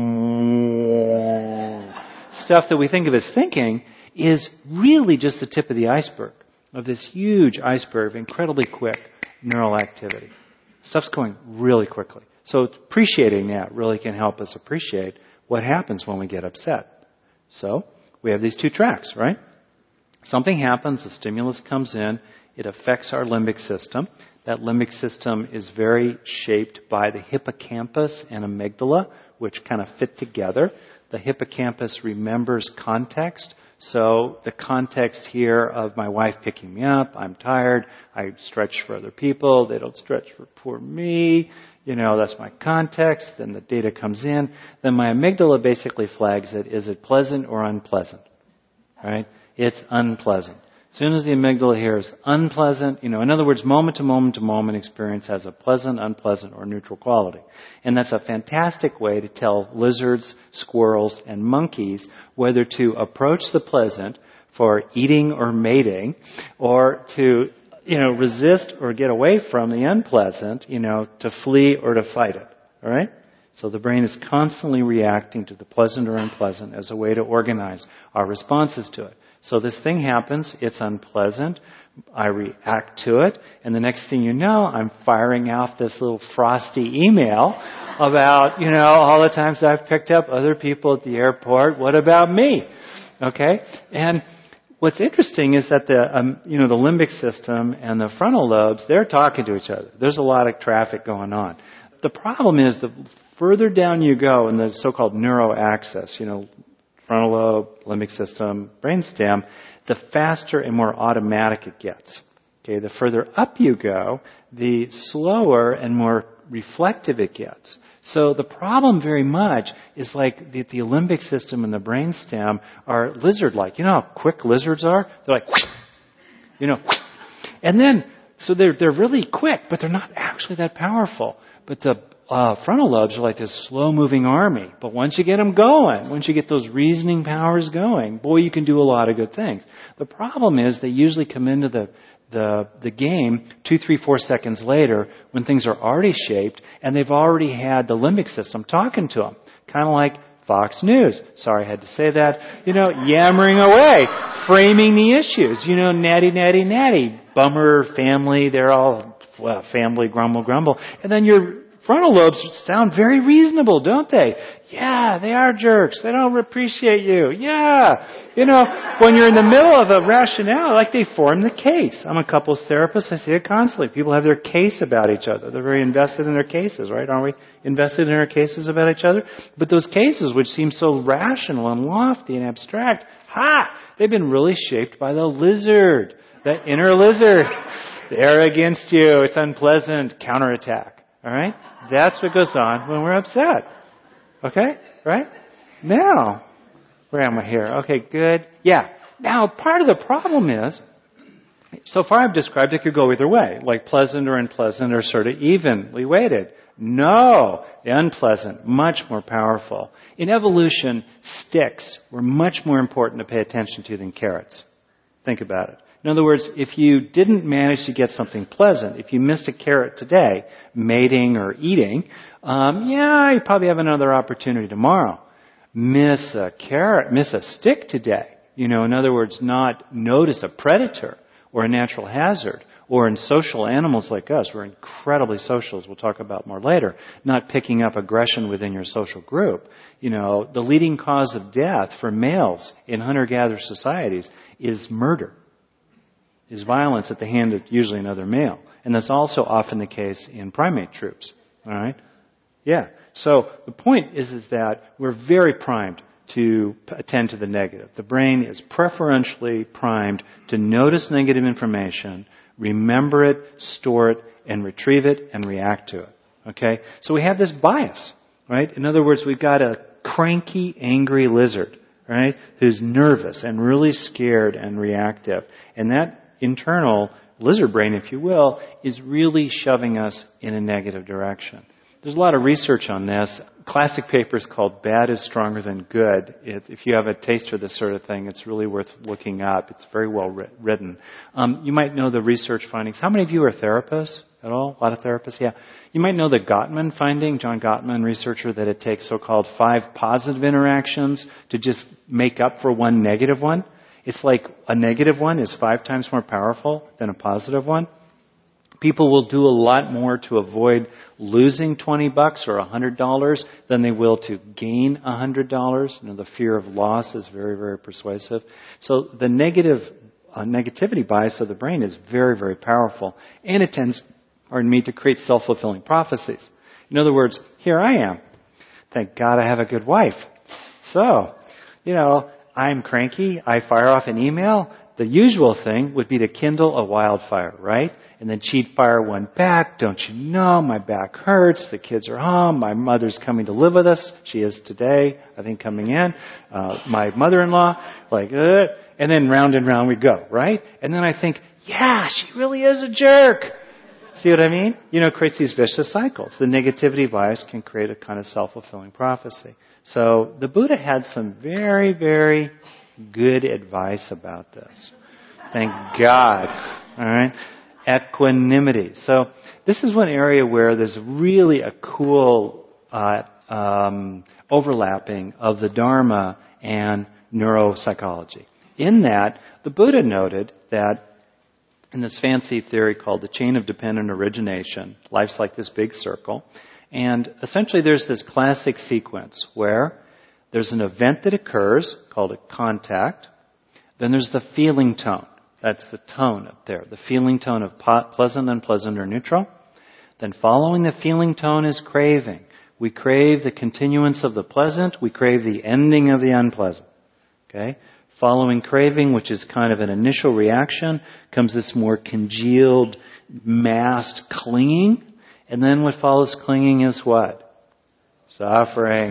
stuff that we think of as thinking, is really just the tip of the iceberg of this huge iceberg of incredibly quick neural activity. Stuff's going really quickly. So appreciating that really can help us appreciate what happens when we get upset. So we have these two tracks, right? Something happens, the stimulus comes in, it affects our limbic system. That limbic system is very shaped by the hippocampus and amygdala, which kind of fit together. The hippocampus remembers context. So the context here of my wife picking me up, I'm tired, I stretch for other people, they don't stretch for poor me, that's my context, then the data comes in, then my amygdala basically flags it, is it pleasant or unpleasant? Right? It's unpleasant. As soon as the amygdala hears unpleasant, in other words, moment to moment to moment experience has a pleasant, unpleasant, or neutral quality. And that's a fantastic way to tell lizards, squirrels, and monkeys whether to approach the pleasant for eating or mating, or to, resist or get away from the unpleasant, to flee or to fight it. All right? So the brain is constantly reacting to the pleasant or unpleasant as a way to organize our responses to it. So this thing happens, it's unpleasant, I react to it, and the next thing you know, I'm firing off this little frosty email about, all the times I've picked up other people at the airport, what about me? Okay? And what's interesting is that the limbic system and the frontal lobes, they're talking to each other. There's a lot of traffic going on. The problem is the further down you go in the so-called neuroaxis, frontal lobe, limbic system, brainstem, the faster and more automatic it gets. Okay, the further up you go, the slower and more reflective it gets. So the problem very much is like the limbic system and the brainstem are lizard-like. You know how quick lizards are? They're like, and then, so they're really quick, but they're not actually that powerful. But the frontal lobes are like this slow-moving army. But once you get them going, once you get those reasoning powers going, boy, you can do a lot of good things. The problem is they usually come into the game 2, 3, 4 seconds later when things are already shaped and they've already had the limbic system talking to them. Kind of like Fox News. Sorry I had to say that. Yammering away, framing the issues. Natty, bummer, family, they're all family, grumble. And then your frontal lobes sound very reasonable, don't they? Yeah, they are jerks. They don't appreciate you. Yeah. When you're in the middle of a rationale, like they form the case. I'm a couples therapist. I see it constantly. People have their case about each other. They're very invested in their cases, right? Aren't we invested in our cases about each other? But those cases, which seem so rational and lofty and abstract, they've been really shaped by the lizard, that inner lizard. They're against you. It's unpleasant. Counterattack. All right? That's what goes on when we're upset. Okay? Right? Now, where am I here? Okay, good. Yeah. Now, part of the problem is, so far I've described it could go either way, like pleasant or unpleasant or sort of evenly weighted. No, the unpleasant, much more powerful. In evolution, sticks were much more important to pay attention to than carrots. Think about it. In other words, if you didn't manage to get something pleasant, if you missed a carrot today, mating or eating, you probably have another opportunity tomorrow. miss a carrot, miss a stick today. In other words, not notice a predator or a natural hazard. Or in social animals like us, we're incredibly social, as we'll talk about more later, not picking up aggression within your social group. The leading cause of death for males in hunter-gatherer societies is murder, is violence at the hand of usually another male. And that's also often the case in primate troops. All right? Yeah. So the point is that we're very primed to attend to the negative. The brain is preferentially primed to notice negative information, remember it, store it, and retrieve it and react to it. Okay? So we have this bias, right? In other words, we've got a cranky, angry lizard, right? Who's nervous and really scared and reactive. And that internal lizard brain, if you will, is really shoving us in a negative direction. There's a lot of research on this. Classic paper is called Bad is Stronger Than Good. If you have a taste for this sort of thing, it's really worth looking up. It's very well written. You might know the research findings. How many of you are therapists at all? A lot of therapists? Yeah. You might know the Gottman finding, John Gottman, researcher, that it takes so-called 5 positive interactions to just make up for one negative one. It's like a negative one is 5 times more powerful than a positive one. People will do a lot more to avoid losing $20 or $100 than they will to gain $100. The fear of loss is very, very persuasive. So the negativity bias of the brain is very, very powerful. And it tends, to create self-fulfilling prophecies. In other words, here I am. Thank God I have a good wife. So, I'm cranky. I fire off an email. The usual thing would be to kindle a wildfire, right? And then she'd fire one back. Don't you know, my back hurts. The kids are home. My mother's coming to live with us. She is today, I think, coming in. My mother-in-law, and then round and round we go, right? And then I think, yeah, she really is a jerk. See what I mean? It creates these vicious cycles. The negativity bias can create a kind of self-fulfilling prophecy. So the Buddha had some very, very good advice about this. Thank God. All right? Equanimity. So this is one area where there's really a cool overlapping of the Dharma and neuropsychology. In that, the Buddha noted that in this fancy theory called the chain of dependent origination, life's like this big circle, and essentially there's this classic sequence where there's an event that occurs called a contact, then there's the feeling tone. That's the tone up there. The feeling tone of pleasant, unpleasant, or neutral. Then following the feeling tone is craving. We crave the continuance of the pleasant. We crave the ending of the unpleasant. Okay? Following craving, which is kind of an initial reaction, comes this more congealed, massed clinging. And then what follows clinging is what? Suffering.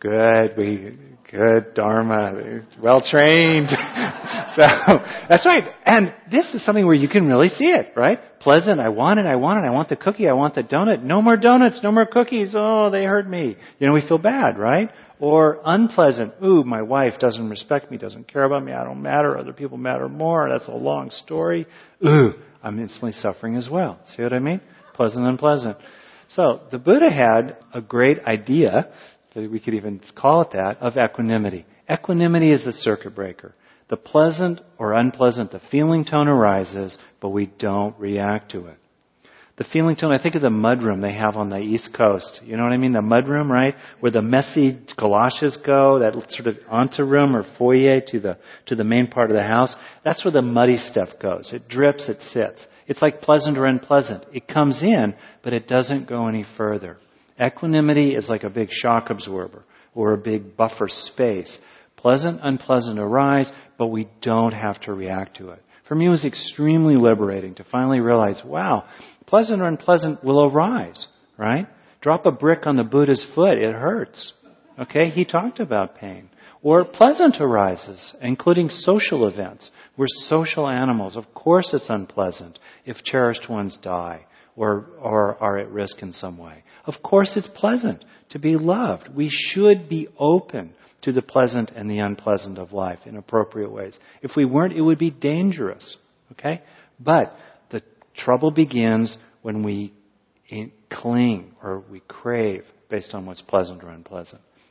Good Dharma, well trained. So, that's right. And this is something where you can really see it, right? Pleasant, I want it, I want the cookie, I want the donut. No more donuts, no more cookies, oh, they hurt me. We feel bad, right? Or unpleasant, ooh, my wife doesn't respect me, doesn't care about me, I don't matter, other people matter more, that's a long story. Ooh, I'm instantly suffering as well. See what I mean? Pleasant, unpleasant. So, the Buddha had a great idea, we could even call it that, of equanimity. Equanimity is the circuit breaker. The pleasant or unpleasant, the feeling tone arises, but we don't react to it. The feeling tone, I think of the mudroom they have on the East Coast. You know what I mean? The mudroom, right? Where the messy galoshes go, that sort of anteroom or foyer to the main part of the house. That's where the muddy stuff goes. It drips, it sits. It's like pleasant or unpleasant. It comes in, but it doesn't go any further. Equanimity is like a big shock absorber or a big buffer space. Pleasant, unpleasant arise, but we don't have to react to it. For me, it was extremely liberating to finally realize, wow, pleasant or unpleasant will arise, right? Drop a brick on the Buddha's foot, it hurts. Okay, he talked about pain. Or pleasant arises, including social events. We're social animals. Of course it's unpleasant if cherished ones die or are at risk in some way. Of course it's pleasant to be loved. We should be open to the pleasant and the unpleasant of life in appropriate ways. If we weren't, it would be dangerous. Okay? But the trouble begins when we cling or we crave based on what's pleasant or unpleasant.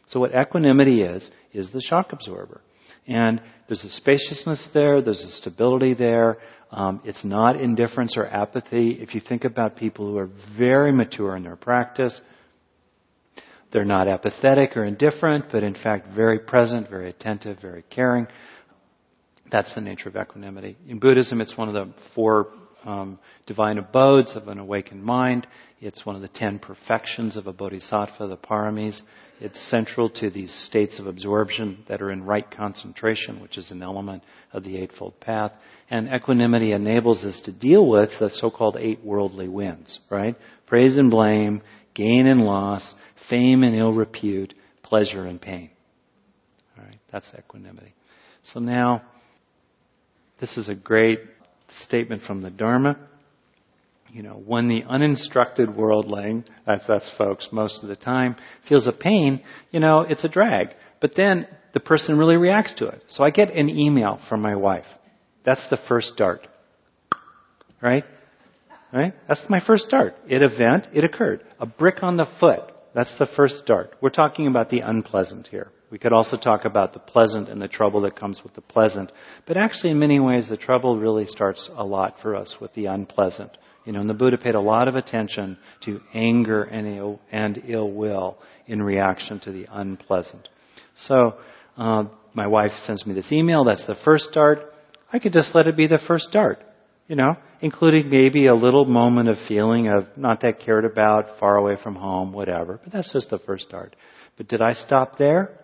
So what equanimity is the shock absorber. And there's a spaciousness there, there's a stability there. It's not indifference or apathy. If you think about people who are very mature in their practice, they're not apathetic or indifferent, but in fact very present, very attentive, very caring. That's the nature of equanimity. In Buddhism, it's one of the 4 divine abodes of an awakened mind. It's one of the 10 perfections of a bodhisattva, the paramis. It's central to these states of absorption that are in right concentration, which is an element of the Eightfold Path. And equanimity enables us to deal with the so-called 8 worldly winds, right? Praise and blame, gain and loss, fame and ill repute, pleasure and pain. All right, that's equanimity. So now, this is a great statement from the Dharma. You know, when the uninstructed worldling, that's us folks most of the time, feels a pain, you know, it's a drag. But then the person really reacts to it. So I get an email from my wife. That's the first dart. Right? Right? That's my first dart. It occurred. A brick on the foot. That's the first dart. We're talking about the unpleasant here. We could also talk about the pleasant and the trouble that comes with the pleasant. But actually, in many ways, the trouble really starts a lot for us with the unpleasant. You know, and the Buddha paid a lot of attention to anger and ill will in reaction to the unpleasant. So, my wife sends me this email. That's the first dart. I could just let it be the first dart, you know, including maybe a little moment of feeling of not that cared about, far away from home, whatever. But that's just the first dart. But did I stop there?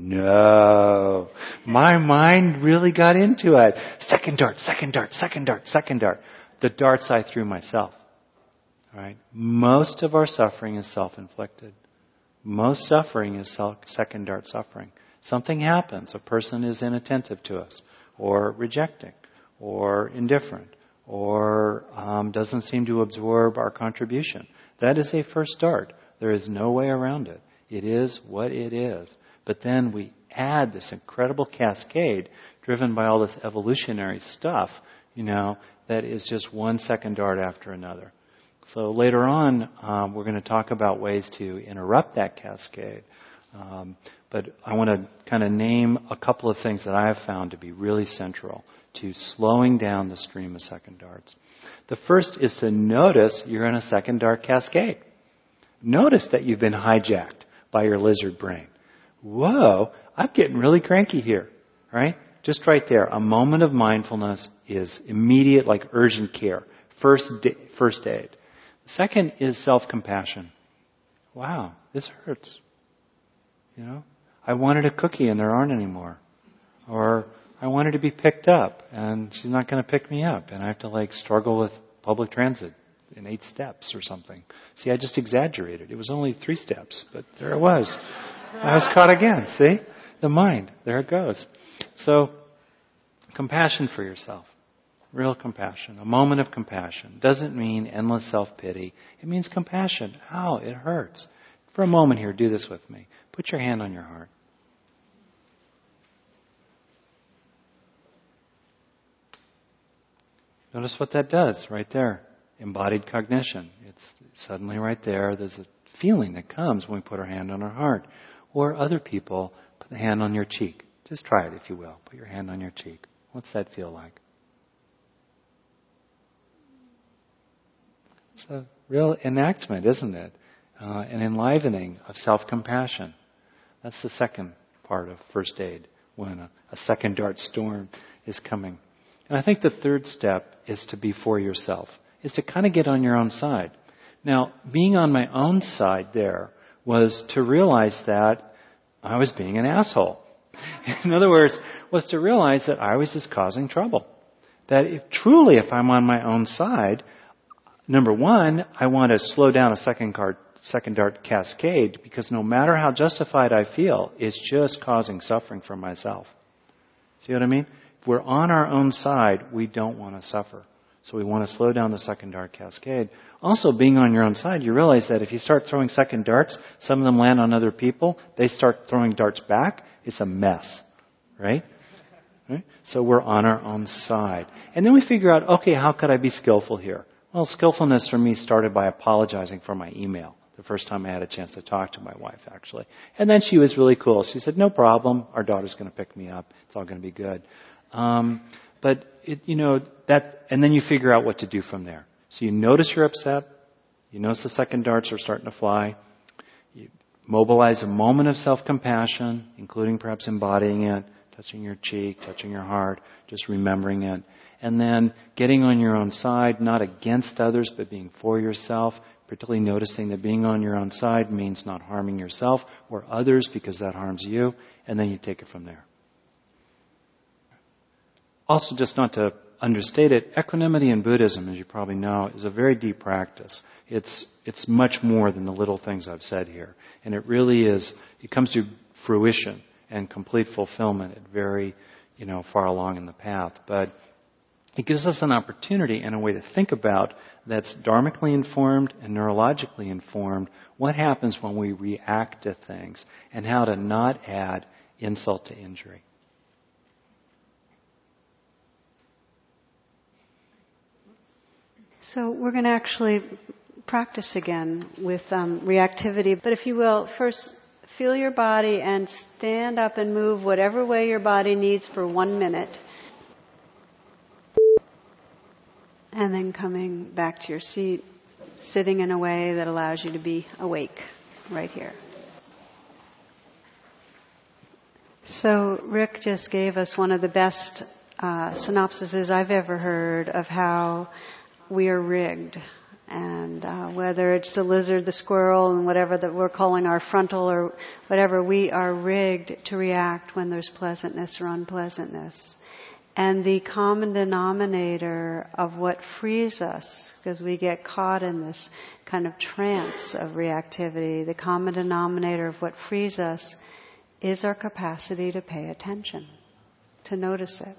No. My mind really got into it. Second dart, second dart, second dart, second dart. The darts I threw myself. All right? Most of our suffering is self-inflicted. Most suffering is second dart suffering. Something happens. A person is inattentive to us, or rejecting, or indifferent, or doesn't seem to absorb our contribution. That is a first dart. There is no way around it. It is what it is. But then we add this incredible cascade driven by all this evolutionary stuff, you know, that is just one second dart after another. So later on, we're going to talk about ways to interrupt that cascade. But I want to kind of name a couple of things that I have found to be really central to slowing down the stream of second darts. The first is to notice you're in a second dart cascade. Notice that you've been hijacked by your lizard brain. Whoa, I'm getting really cranky here, right? Just right there. A moment of mindfulness is immediate, like urgent care. First aid. Second is self-compassion. Wow, this hurts. You know, I wanted a cookie and there aren't anymore. Or I wanted to be picked up and she's not going to pick me up and I have to like struggle with public transit in 8 steps or something. See, I just exaggerated. It was only 3 steps, but there it was. I was caught again. See? The mind. There it goes. So, compassion for yourself. Real compassion. A moment of compassion. Doesn't mean endless self-pity. It means compassion. Ow, it hurts. For a moment here, do this with me. Put your hand on your heart. Notice what that does right there. Embodied cognition. It's suddenly right there. There's a feeling that comes when we put our hand on our heart. Or other people, put the hand on your cheek. Just try it if you will. Put your hand on your cheek. What's that feel like? It's a real enactment, isn't it? An enlivening of self-compassion. That's the second part of first aid when a second dart storm is coming. And I think the third step is to be for yourself, is to kind of get on your own side. Now, being on my own side there was to realize that I was being an asshole. In other words, was to realize that I was just causing trouble. That if I'm on my own side, number one, I want to slow down a second dart cascade because no matter how justified I feel, it's just causing suffering for myself. See what I mean? If we're on our own side, we don't want to suffer. So we want to slow down the second dart cascade. Also, being on your own side, you realize that if you start throwing second darts, some of them land on other people. They start throwing darts back. It's a mess, right? So we're on our own side. And then we figure out, okay, how could I be skillful here? Well, skillfulness for me started by apologizing for my email. the first time I had a chance to talk to my wife, actually. And then she was really cool. She said, no problem. Our daughter's going to pick me up. It's all going to be good. But, and then you figure out what to do from there. So you notice you're upset. You notice the second darts are starting to fly. You mobilize a moment of self-compassion, including perhaps embodying it, touching your cheek, touching your heart, just remembering it. And then getting on your own side, not against others, but being for yourself, particularly noticing that being on your own side means not harming yourself or others because that harms you, and then you take it from there. Also, just not to understate it, equanimity in Buddhism, as you probably know, is a very deep practice. It's much more than the little things I've said here. And it really is, it comes to fruition and complete fulfillment at very, far along in the path. But it gives us an opportunity and a way to think about that's dharmically informed and neurologically informed what happens when we react to things and how to not add insult to injury. So we're going to actually practice again with reactivity. But if you will, first feel your body and stand up and move whatever way your body needs for 1 minute. And then coming back to your seat, sitting in a way that allows you to be awake right here. So Rick just gave us one of the best synopsises I've ever heard of how we are rigged. And whether it's the lizard, the squirrel, and whatever that we're calling our frontal or whatever, we are rigged to react when there's pleasantness or unpleasantness. And the common denominator of what frees us, because we get caught in this kind of trance of reactivity, the common denominator of what frees us is our capacity to pay attention, to notice it.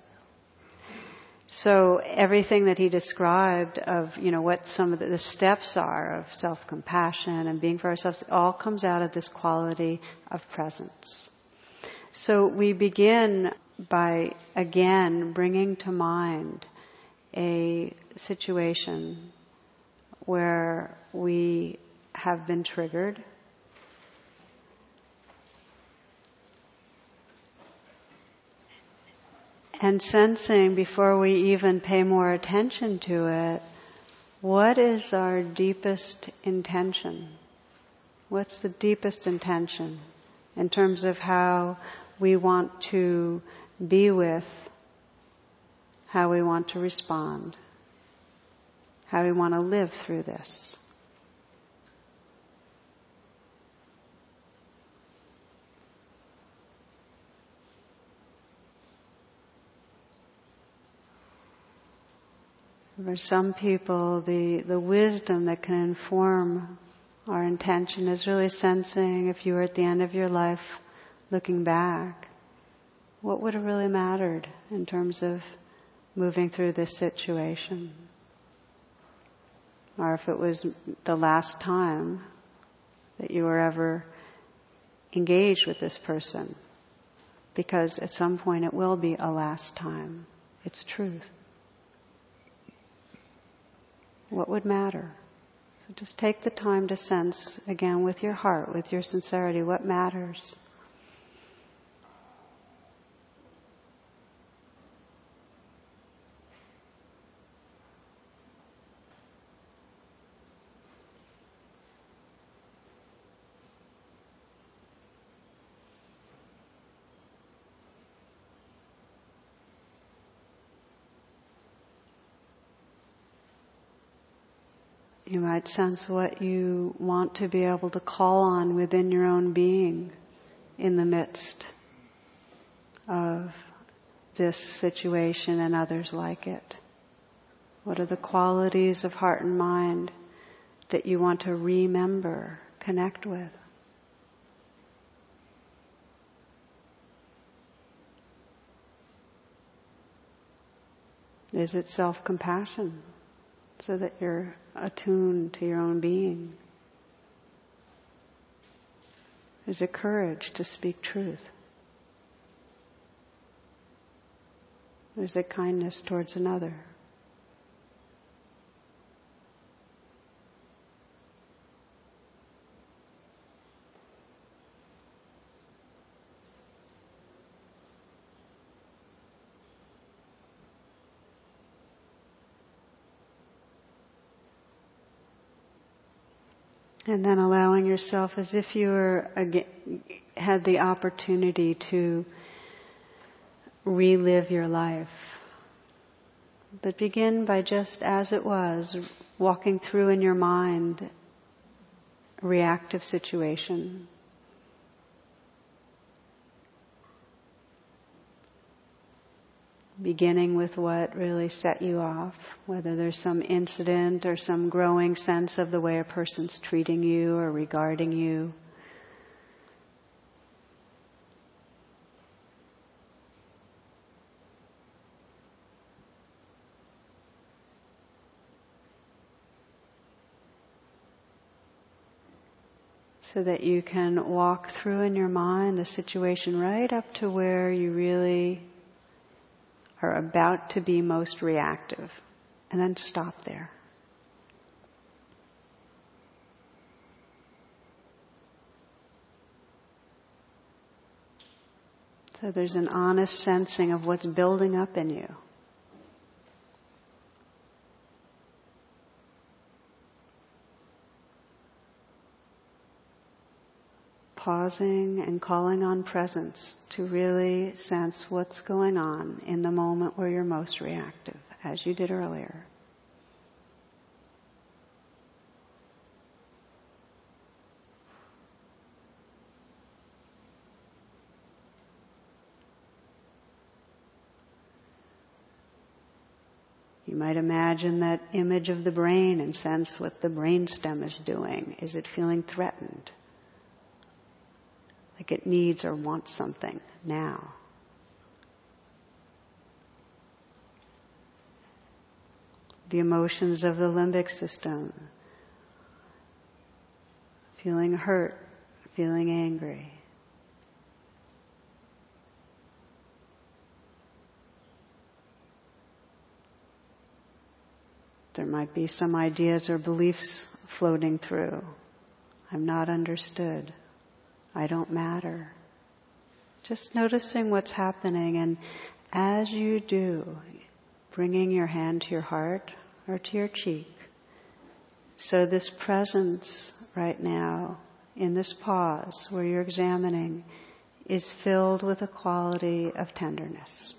So everything that he described of, what some of the steps are of self-compassion and being for ourselves, it all comes out of this quality of presence. So we begin by, again, bringing to mind a situation where we have been triggered. And sensing, before we even pay more attention to it, what is our deepest intention? What's the deepest intention in terms of how we want to be with, how we want to respond, how we want to live through this? For some people, the wisdom that can inform our intention is really sensing, if you were at the end of your life looking back, what would have really mattered in terms of moving through this situation? Or if it was the last time that you were ever engaged with this person, because at some point it will be a last time. It's truth. What would matter? So just take the time to sense, again, with your heart, with your sincerity, what matters. You might sense what you want to be able to call on within your own being in the midst of this situation and others like it. What are the qualities of heart and mind that you want to remember, connect with? Is it self-compassion, so that you're attuned to your own being? Is it courage to speak truth? Is it kindness towards another? And then allowing yourself as if you were had the opportunity to relive your life. But begin by just as it was, walking through in your mind a reactive situation. Beginning with what really set you off, whether there's some incident or some growing sense of the way a person's treating you or regarding you. So that you can walk through in your mind the situation right up to where you really are about to be most reactive, and then stop there. So there's an honest sensing of what's building up in you. Pausing and calling on presence to really sense what's going on in the moment where you're most reactive, as you did earlier. You might imagine that image of the brain and sense what the brainstem is doing. Is it feeling threatened? Like it needs or wants something now. The emotions of the limbic system. Feeling hurt, feeling angry. There might be some ideas or beliefs floating through. I'm not understood. I don't matter. Just noticing what's happening, and as you do, bringing your hand to your heart or to your cheek. So this presence right now, in this pause where you're examining, is filled with a quality of tenderness.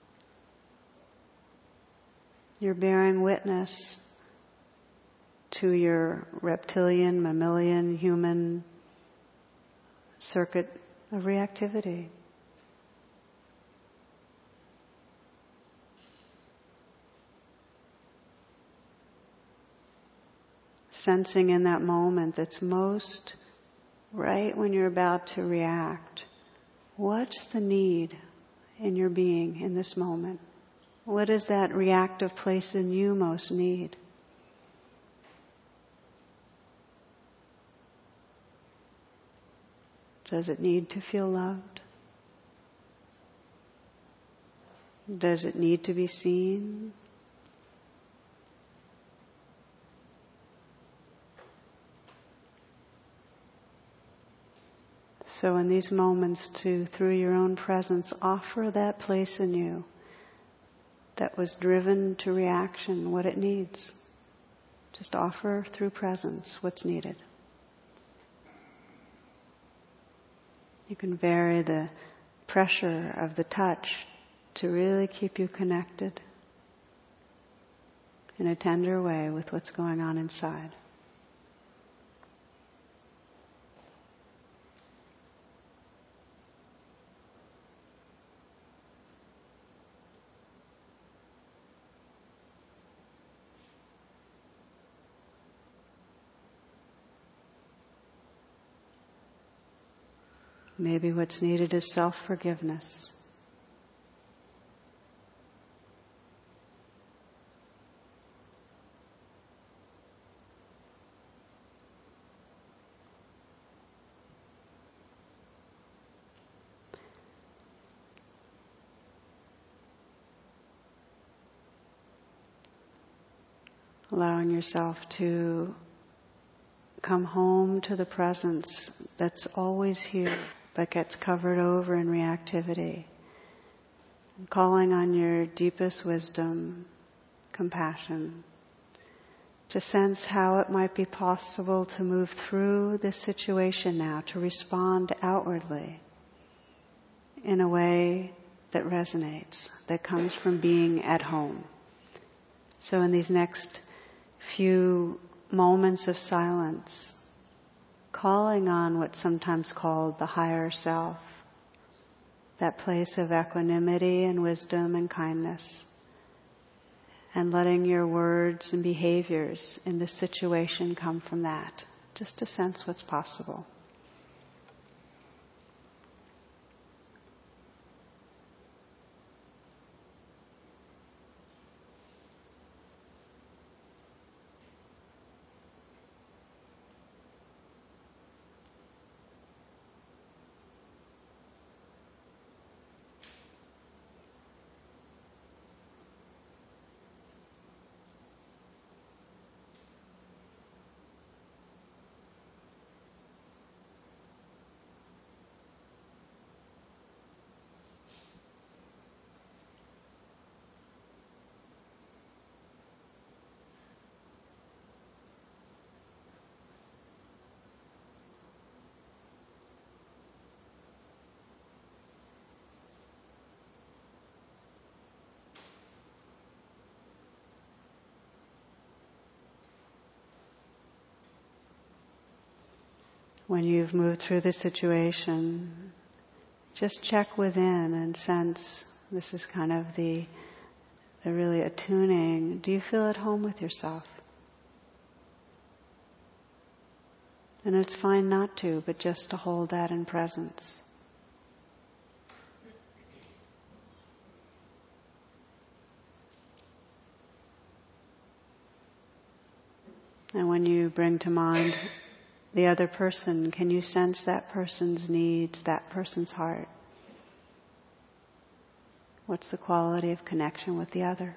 You're bearing witness to your reptilian, mammalian, human circuit of reactivity. Sensing in that moment that's most right when you're about to react, what's the need in your being in this moment? What does that reactive place in you most need? Does it need to feel loved? Does it need to be seen? So in these moments to, through your own presence, offer that place in you that was driven to reaction, what it needs. Just offer through presence what's needed. You can vary the pressure of the touch to really keep you connected in a tender way with what's going on inside. Maybe what's needed is self-forgiveness. Allowing yourself to come home to the presence that's always here, but gets covered over in reactivity. And calling on your deepest wisdom, compassion, to sense how it might be possible to move through this situation now, to respond outwardly in a way that resonates, that comes from being at home. So in these next few moments of silence, calling on what's sometimes called the higher self, that place of equanimity and wisdom and kindness, and letting your words and behaviors in this situation come from that, just to sense what's possible. When you've moved through the situation, just check within and sense, this is kind of the really attuning. Do you feel at home with yourself? And it's fine not to, but just to hold that in presence. And when you bring to mind the other person, can you sense that person's needs, that person's heart? What's the quality of connection with the other?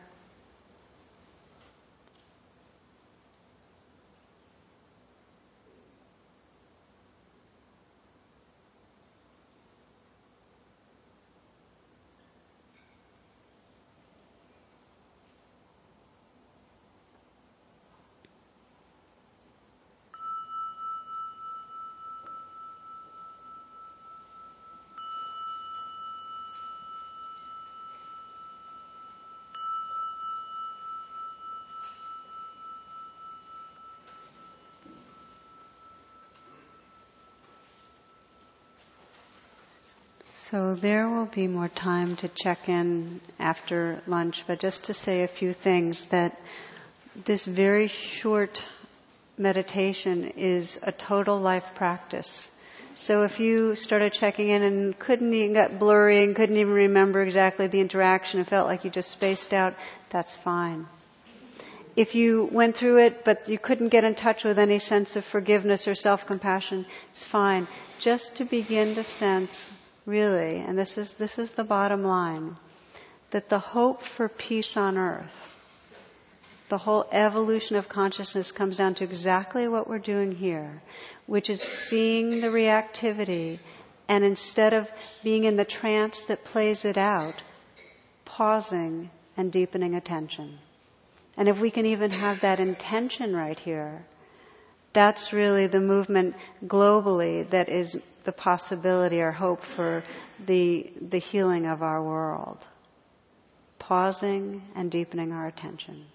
So there will be more time to check in after lunch, but just to say a few things, that this very short meditation is a total life practice. So if you started checking in and got blurry and couldn't even remember exactly the interaction, it felt like you just spaced out, that's fine. If you went through it but you couldn't get in touch with any sense of forgiveness or self-compassion, it's fine. Just to begin to sense, really, and this is the bottom line, that the hope for peace on earth, the whole evolution of consciousness comes down to exactly what we're doing here, which is seeing the reactivity, and instead of being in the trance that plays it out, pausing and deepening attention. And if we can even have that intention right here, that's really the movement globally that is the possibility or hope for the healing of our world. Pausing and deepening our attention.